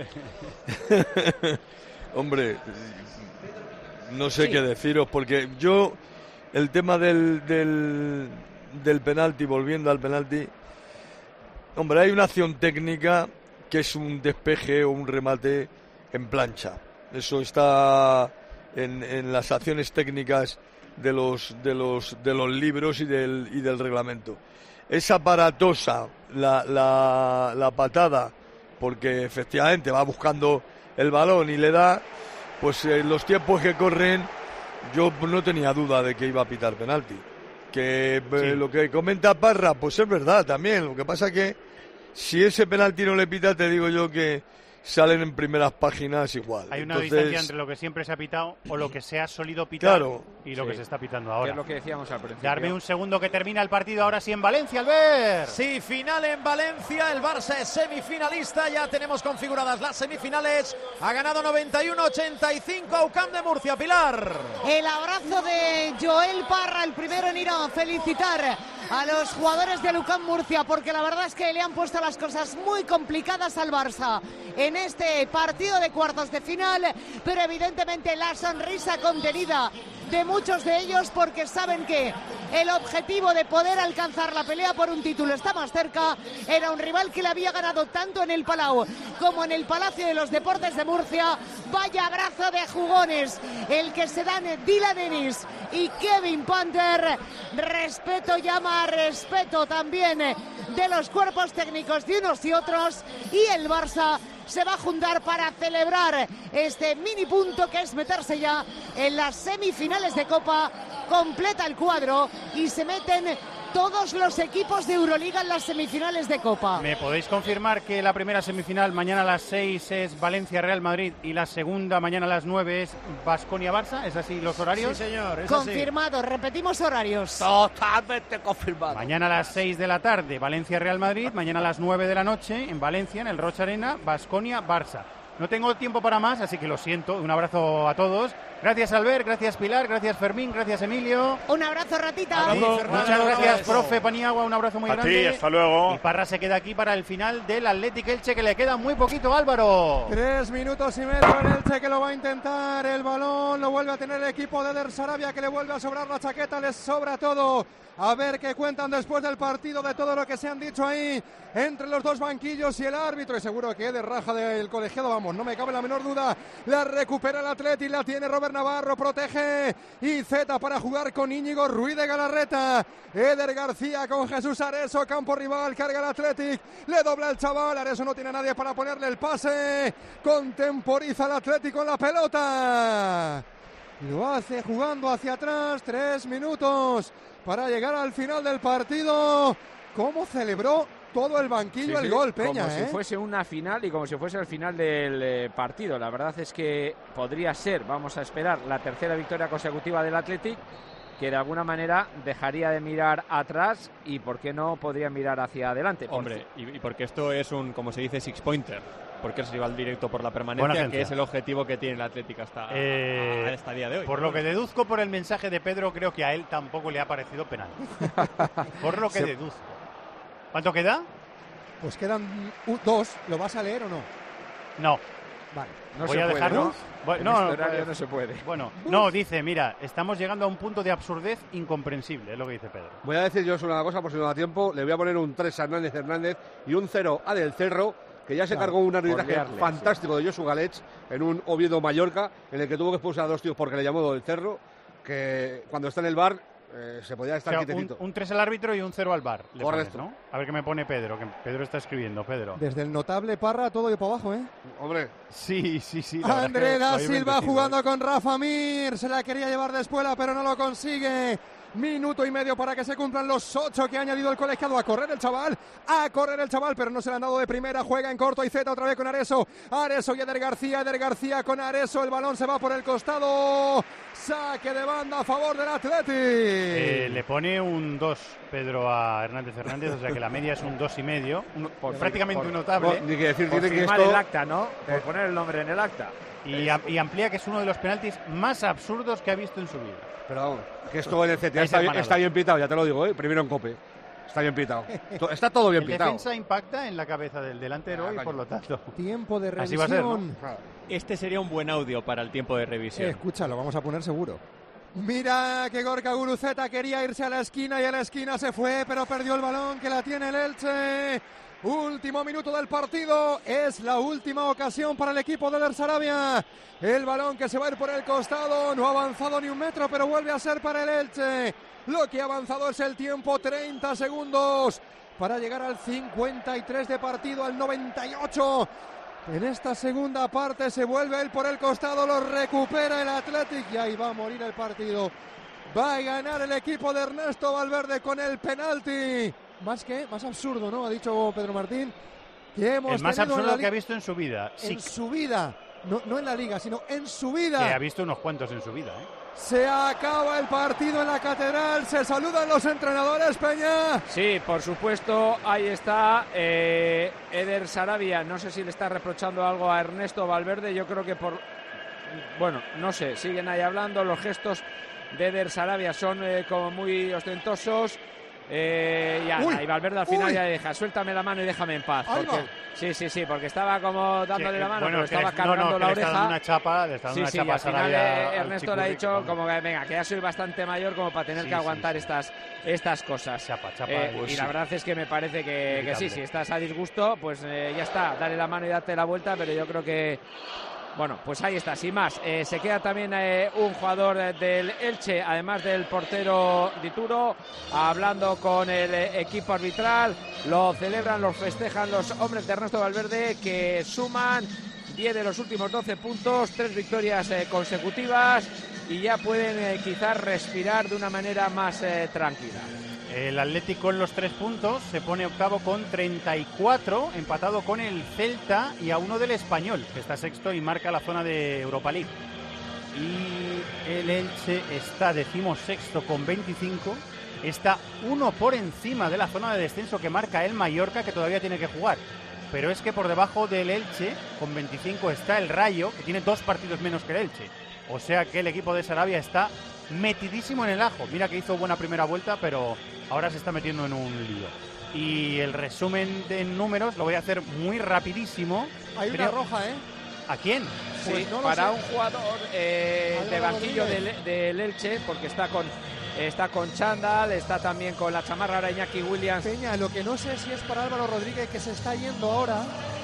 Hombre, no sé sí. qué deciros, porque yo, el tema del, del, del penalti, volviendo al penalti, hombre, hay una acción técnica que es un despeje o un remate en plancha. Eso está en, en las acciones técnicas de los, de los, de los libros y del, y del reglamento. Es aparatosa la, la, la patada, porque efectivamente va buscando el balón y le da, pues en los tiempos que corren yo no tenía duda de que iba a pitar penalti. Que eh, lo que comenta Parra, pues es verdad también. Lo que pasa que si ese penalti no le pita, te digo yo que salen en primeras páginas igual. Hay una Entonces, distancia entre lo que siempre se ha pitado o lo que se ha solido pitar claro, y lo sí, que se está pitando que ahora. es lo que decíamos al principio. Darme un segundo que termina el partido ahora sí en Valencia, Albert. Sí, final en Valencia, el Barça es semifinalista, ya tenemos configuradas las semifinales, ha ganado noventa y uno ochenta y cinco a U C A M de Murcia, Pilar. El abrazo de Joel Parra, el primero en ir a felicitar a los jugadores del U C A M Murcia, porque la verdad es que le han puesto las cosas muy complicadas al Barça en este partido de cuartos de final, pero evidentemente la sonrisa contenida de muchos de ellos, porque saben que el objetivo de poder alcanzar la pelea por un título está más cerca. Era un rival que le había ganado tanto en el Palau como en el Palacio de los Deportes de Murcia. Vaya abrazo de jugones el que se dan Dylan Ennis y Kevin Panther. Respeto llama a respeto también de los cuerpos técnicos de unos y otros, y el Barça se va a juntar para celebrar este mini punto que es meterse ya en las semifinales de Copa. Completa el cuadro y se meten todos los equipos de Euroliga en las semifinales de Copa. ¿Me podéis confirmar que la primera semifinal mañana a las seis es Valencia-Real Madrid y la segunda mañana a las nueve es Baskonia-Barça? ¿Es así los horarios? Sí, señor. Es confirmado, así. Repetimos horarios. Totalmente confirmado. Mañana a las seis de la tarde Valencia-Real Madrid, mañana a las nueve de la noche en Valencia, en el Rocha Arena, Baskonia-Barça. No tengo tiempo para más, así que lo siento. Un abrazo a todos. Gracias, Albert, gracias, Pilar, gracias, Fermín, gracias, Emilio. Un abrazo, Ratita. Sí, muchas gracias, profe Paniagua, un abrazo muy a grande. Ti, hasta luego. Y Parra se queda aquí para el final del Athletic Elche, que le queda muy poquito, Álvaro. Tres minutos y medio el Elche, que lo va a intentar. El balón lo vuelve a tener el equipo de Eder Sarabia, que le vuelve a sobrar la chaqueta, les sobra todo. A ver qué cuentan después del partido, de todo lo que se han dicho ahí entre los dos banquillos y el árbitro. Y seguro que Eder raja del colegiado, vamos, no me cabe la menor duda. La recupera el Atleti, la tiene Robert Navarro, protege y Z para jugar con Íñigo Ruiz de Galarreta. Eder García con Jesús Areso, campo rival, carga el Athletic, le dobla el chaval, Areso no tiene a nadie para ponerle el pase, contemporiza el Athletic con la pelota. Lo hace jugando hacia atrás, tres minutos para llegar al final del partido. ¿Cómo celebró todo el banquillo sí, el sí, gol, Peña? Como ¿eh? si fuese una final y como si fuese el final del eh, partido. La verdad es que podría ser, vamos a esperar, la tercera victoria consecutiva del Athletic, que de alguna manera dejaría de mirar atrás y, ¿por qué no, podría mirar hacia adelante? Hombre, y, y porque esto es un, como se dice, six-pointer, porque es rival directo por la permanencia, que es el objetivo que tiene el Athletic hasta, eh, hasta el día de hoy. Por lo que deduzco por el mensaje de Pedro, creo que a él tampoco le ha parecido penal. Por lo que Se... deduzco. ¿Cuánto queda? Pues quedan uh, dos. ¿Lo vas a leer o no? No. Vale. No Voy se a puede, dejarlo. ¿no? Bueno, en no, este horario pues, no se puede. Bueno, no, dice, mira, estamos llegando a un punto de absurdez incomprensible, es lo que dice Pedro. Voy a decir yo solo una cosa, por si no da tiempo. Le voy a poner un tres a Hernández Hernández y un cero a Del Cerro, que ya se claro, cargó un arbitraje liarle, fantástico sí. de Josu Galech en un Oviedo-Mallorca, en el que tuvo que expulsar a dos tíos porque le llamó Del Cerro, que cuando está en el bar eh, se podía estar O sea, quietecito. un, un tres al árbitro y un cero al bar. Le Correcto. pones, ¿no? A ver qué me pone Pedro, que Pedro está escribiendo, Pedro. Desde el notable Parra todo de para abajo, ¿eh? Hombre. Sí, sí, sí. la André verdad da es que lo habéis Silva bendecido, jugando ¿eh? con Rafa Mir. Se la quería llevar de espuela, pero no lo consigue. Minuto y medio para que se cumplan los ocho que ha añadido el colegiado. A correr el chaval, a correr el chaval, pero no se le han dado de primera. Juega en corto y Z otra vez con Areso. Areso y Eder García, Eder García con Areso. El balón se va por el costado. Saque de banda a favor del Athletic. Eh, le pone un dos Pedro a Hernández Hernández, o sea que la media es un dos y medio, un, Por- prácticamente por- un notable. No, ni que decir Por tiene que firmar esto... el acta, ¿no? Por poner el nombre en el acta. Y, am- y amplía que es uno de los penaltis más absurdos que ha visto en su vida. Pero vamos, que esto en el C T A Es está bien, hermanada. está bien pitado, ya te lo digo, ¿eh? Primero en Cope. Está bien pitado. To- Está todo bien El pitado. defensa impacta en la cabeza del delantero Ah, y coño. por lo tanto... Tiempo de Así revisión. va a ser, ¿no? Este sería un buen audio para el tiempo de revisión. Eh, escucha, lo vamos a poner seguro. Mira que Gorka Guruceta quería irse a la esquina y a la esquina se fue, pero perdió el balón, que la tiene el Elche. Último minuto del partido, es la última ocasión para el equipo de Eder Sarabia. El balón que se va a ir por el costado, no ha avanzado ni un metro, pero vuelve a ser para el Elche. Lo que ha avanzado es el tiempo, treinta segundos para llegar al cincuenta y tres de partido, al noventa y ocho. En esta segunda parte se vuelve él por el costado, lo recupera el Athletic y ahí va a morir el partido. Va a ganar el equipo de Ernesto Valverde con el penalti. Más que, más absurdo, ¿no? Ha dicho Pedro Martín. Que hemos el más tenido absurdo en que ha visto en su vida. En sí. su vida. No, no en la liga, sino en su vida. Que ha visto unos cuantos en su vida, ¿eh? Se acaba el partido en la Catedral. Se saludan los entrenadores, Peña. Sí, por supuesto, ahí está eh, Eder Sarabia. No sé si le está reprochando algo a Ernesto Valverde. Yo creo que por... Bueno, no sé, siguen ahí hablando. Los gestos de Eder Sarabia son eh, como muy ostentosos. Eh, ya, uy, y Valverde al final uy. ya deja, suéltame la mano y déjame en paz. Porque, sí, sí, sí, porque estaba como dándole sí, la mano, bueno, pero estaba les, cargando no, no, la le oreja. Está dando una chapa, le está dando sí, una sí, chapa y al final a Ernesto le ha dicho Chicurri, como que venga, que ya soy bastante mayor como para tener sí, que aguantar sí, estas, sí. estas cosas. Chapa, chapa, eh, pues y sí. la verdad es que me parece que, que sí, si estás a disgusto, pues eh, ya está, dale la mano y date la vuelta, pero yo creo que bueno, pues ahí está, sin más. Eh, se queda también eh, un jugador eh, del Elche, además del portero Dituro, hablando con el eh, equipo arbitral. Lo celebran, los festejan los hombres de Ernesto Valverde, que suman diez de los últimos doce puntos, tres victorias eh, consecutivas, y ya pueden eh, quizás respirar de una manera más eh, tranquila. El Atlético en los tres puntos se pone octavo con treinta y cuatro, empatado con el Celta y a uno del Español, que está sexto y marca la zona de Europa League. Y el Elche está decimosexto con veinticinco, está uno por encima de la zona de descenso que marca el Mallorca, que todavía tiene que jugar. Pero es que por debajo del Elche, con veinticinco, está el Rayo, que tiene dos partidos menos que el Elche. O sea que el equipo de Sarabia está metidísimo en el ajo. Mira que hizo buena primera vuelta, pero ahora se está metiendo en un lío. Y el resumen de números lo voy a hacer muy rapidísimo. Hay una Creo... roja, ¿eh? ¿A quién? Pues sí, no para sé. un jugador eh, de banquillo del, del Elche, porque está con está con chándal, está también con la chamarra de Iñaki Williams. Peña, lo que no sé si es para Álvaro Rodríguez, que se está yendo ahora.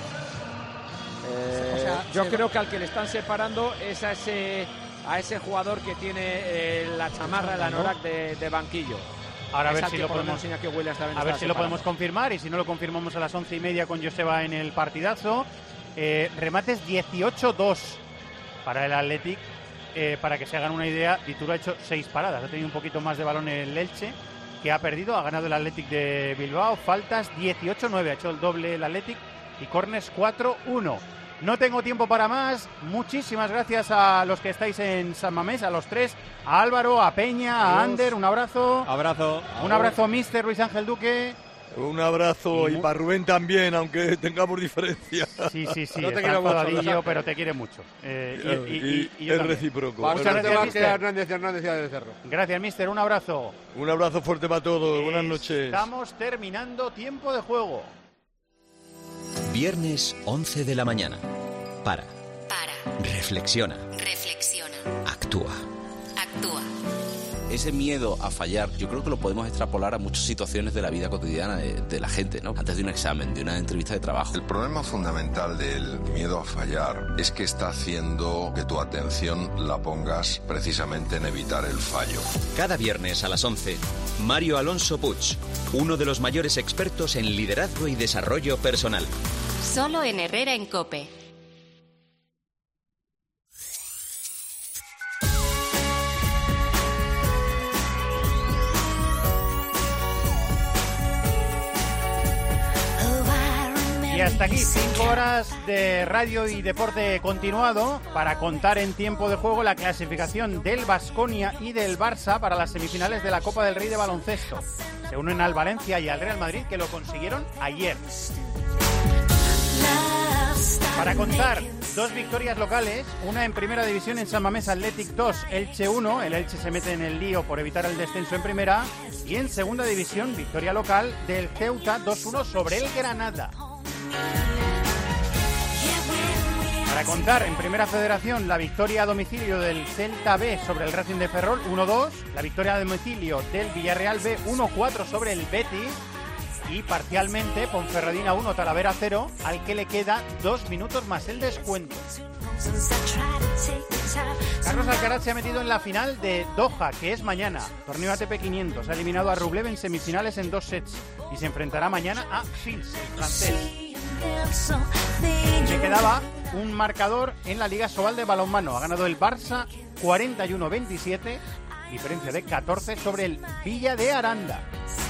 Eh, o sea, yo creo va. que al que le están separando es a ese a ese jugador que tiene eh, la chamarra, el anorak de, de banquillo. Ahora a ver si lo podemos, a ver si lo podemos confirmar, y si no lo confirmamos a las once y media con Joseba en el partidazo. Eh, remates dieciocho dos para el Athletic. Eh, para que se hagan una idea, Dituro ha hecho seis paradas, ha tenido un poquito más de balón el Elche, que ha perdido, ha ganado el Athletic de Bilbao. Faltas dieciocho nueve, ha hecho el doble el Athletic, y córners cuatro uno. No tengo tiempo para más. Muchísimas gracias a los que estáis en San Mamés, a los tres, a Álvaro, a Peña, a Ander, un abrazo. Abrazo. Un abrazo, mister Luis Ángel Duque. Un abrazo, y, y para Rubén también, aunque tengamos diferencias. Sí, sí, sí, no te quiero mucho, pero te quiere mucho. Eh, y, y, y, y, y es recíproco. Muchas gracias, mister. Hernández, Hernández de Cerro. Gracias, mister, un abrazo. Un abrazo fuerte para todos, buenas noches. Estamos terminando tiempo de juego. Viernes once de la mañana. Para. Para. Reflexiona. Reflexiona. Actúa. Actúa. Ese miedo a fallar, yo creo que lo podemos extrapolar a muchas situaciones de la vida cotidiana de, de la gente, ¿no? Antes de un examen, de una entrevista de trabajo. El problema fundamental del miedo a fallar es que está haciendo que tu atención la pongas precisamente en evitar el fallo. Cada viernes a las once, Mario Alonso Puig, uno de los mayores expertos en liderazgo y desarrollo personal. Solo en Herrera en COPE. Y hasta aquí, cinco horas de radio y deporte continuado para contar en tiempo de juego la clasificación del Baskonia y del Barça para las semifinales de la Copa del Rey de baloncesto. Se unen al Valencia y al Real Madrid, que lo consiguieron ayer. Para contar dos victorias locales, una en Primera División en San Mamés Athletic dos, Elche uno, el Elche se mete en el lío por evitar el descenso en Primera, y en Segunda División, victoria local del Ceuta dos uno sobre el Granada. Para contar en Primera Federación, la victoria a domicilio del Celta B sobre el Racing de Ferrol uno dos, la victoria a domicilio del Villarreal B uno cuatro sobre el Betis, y parcialmente Ponferradina uno, Talavera cero, al que le queda dos minutos más el descuento. Carlos Alcaraz se ha metido en la final de Doha, que es mañana. Torneo A T P quinientos. Ha eliminado a Rublev en semifinales en dos sets y se enfrentará mañana a Fils, el francés. Le quedaba un marcador en la Liga Sobal de balonmano. Ha ganado el Barça cuarenta y uno veintisiete diferencia de catorce sobre el Villa de Aranda.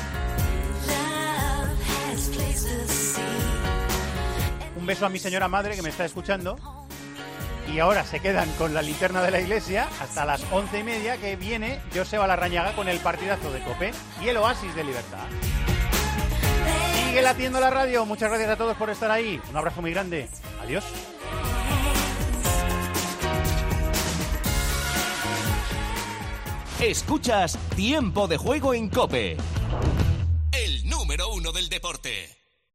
Un beso a mi señora madre que me está escuchando. Y ahora se quedan con la linterna de la iglesia hasta las once y media, que viene Joseba Larrañaga con el partidazo de COPE y el Oasis de Libertad. Sigue latiendo la radio. Muchas gracias a todos por estar ahí. Un abrazo muy grande. Adiós. Escuchas Tiempo de Juego en COPE, el número uno del deporte.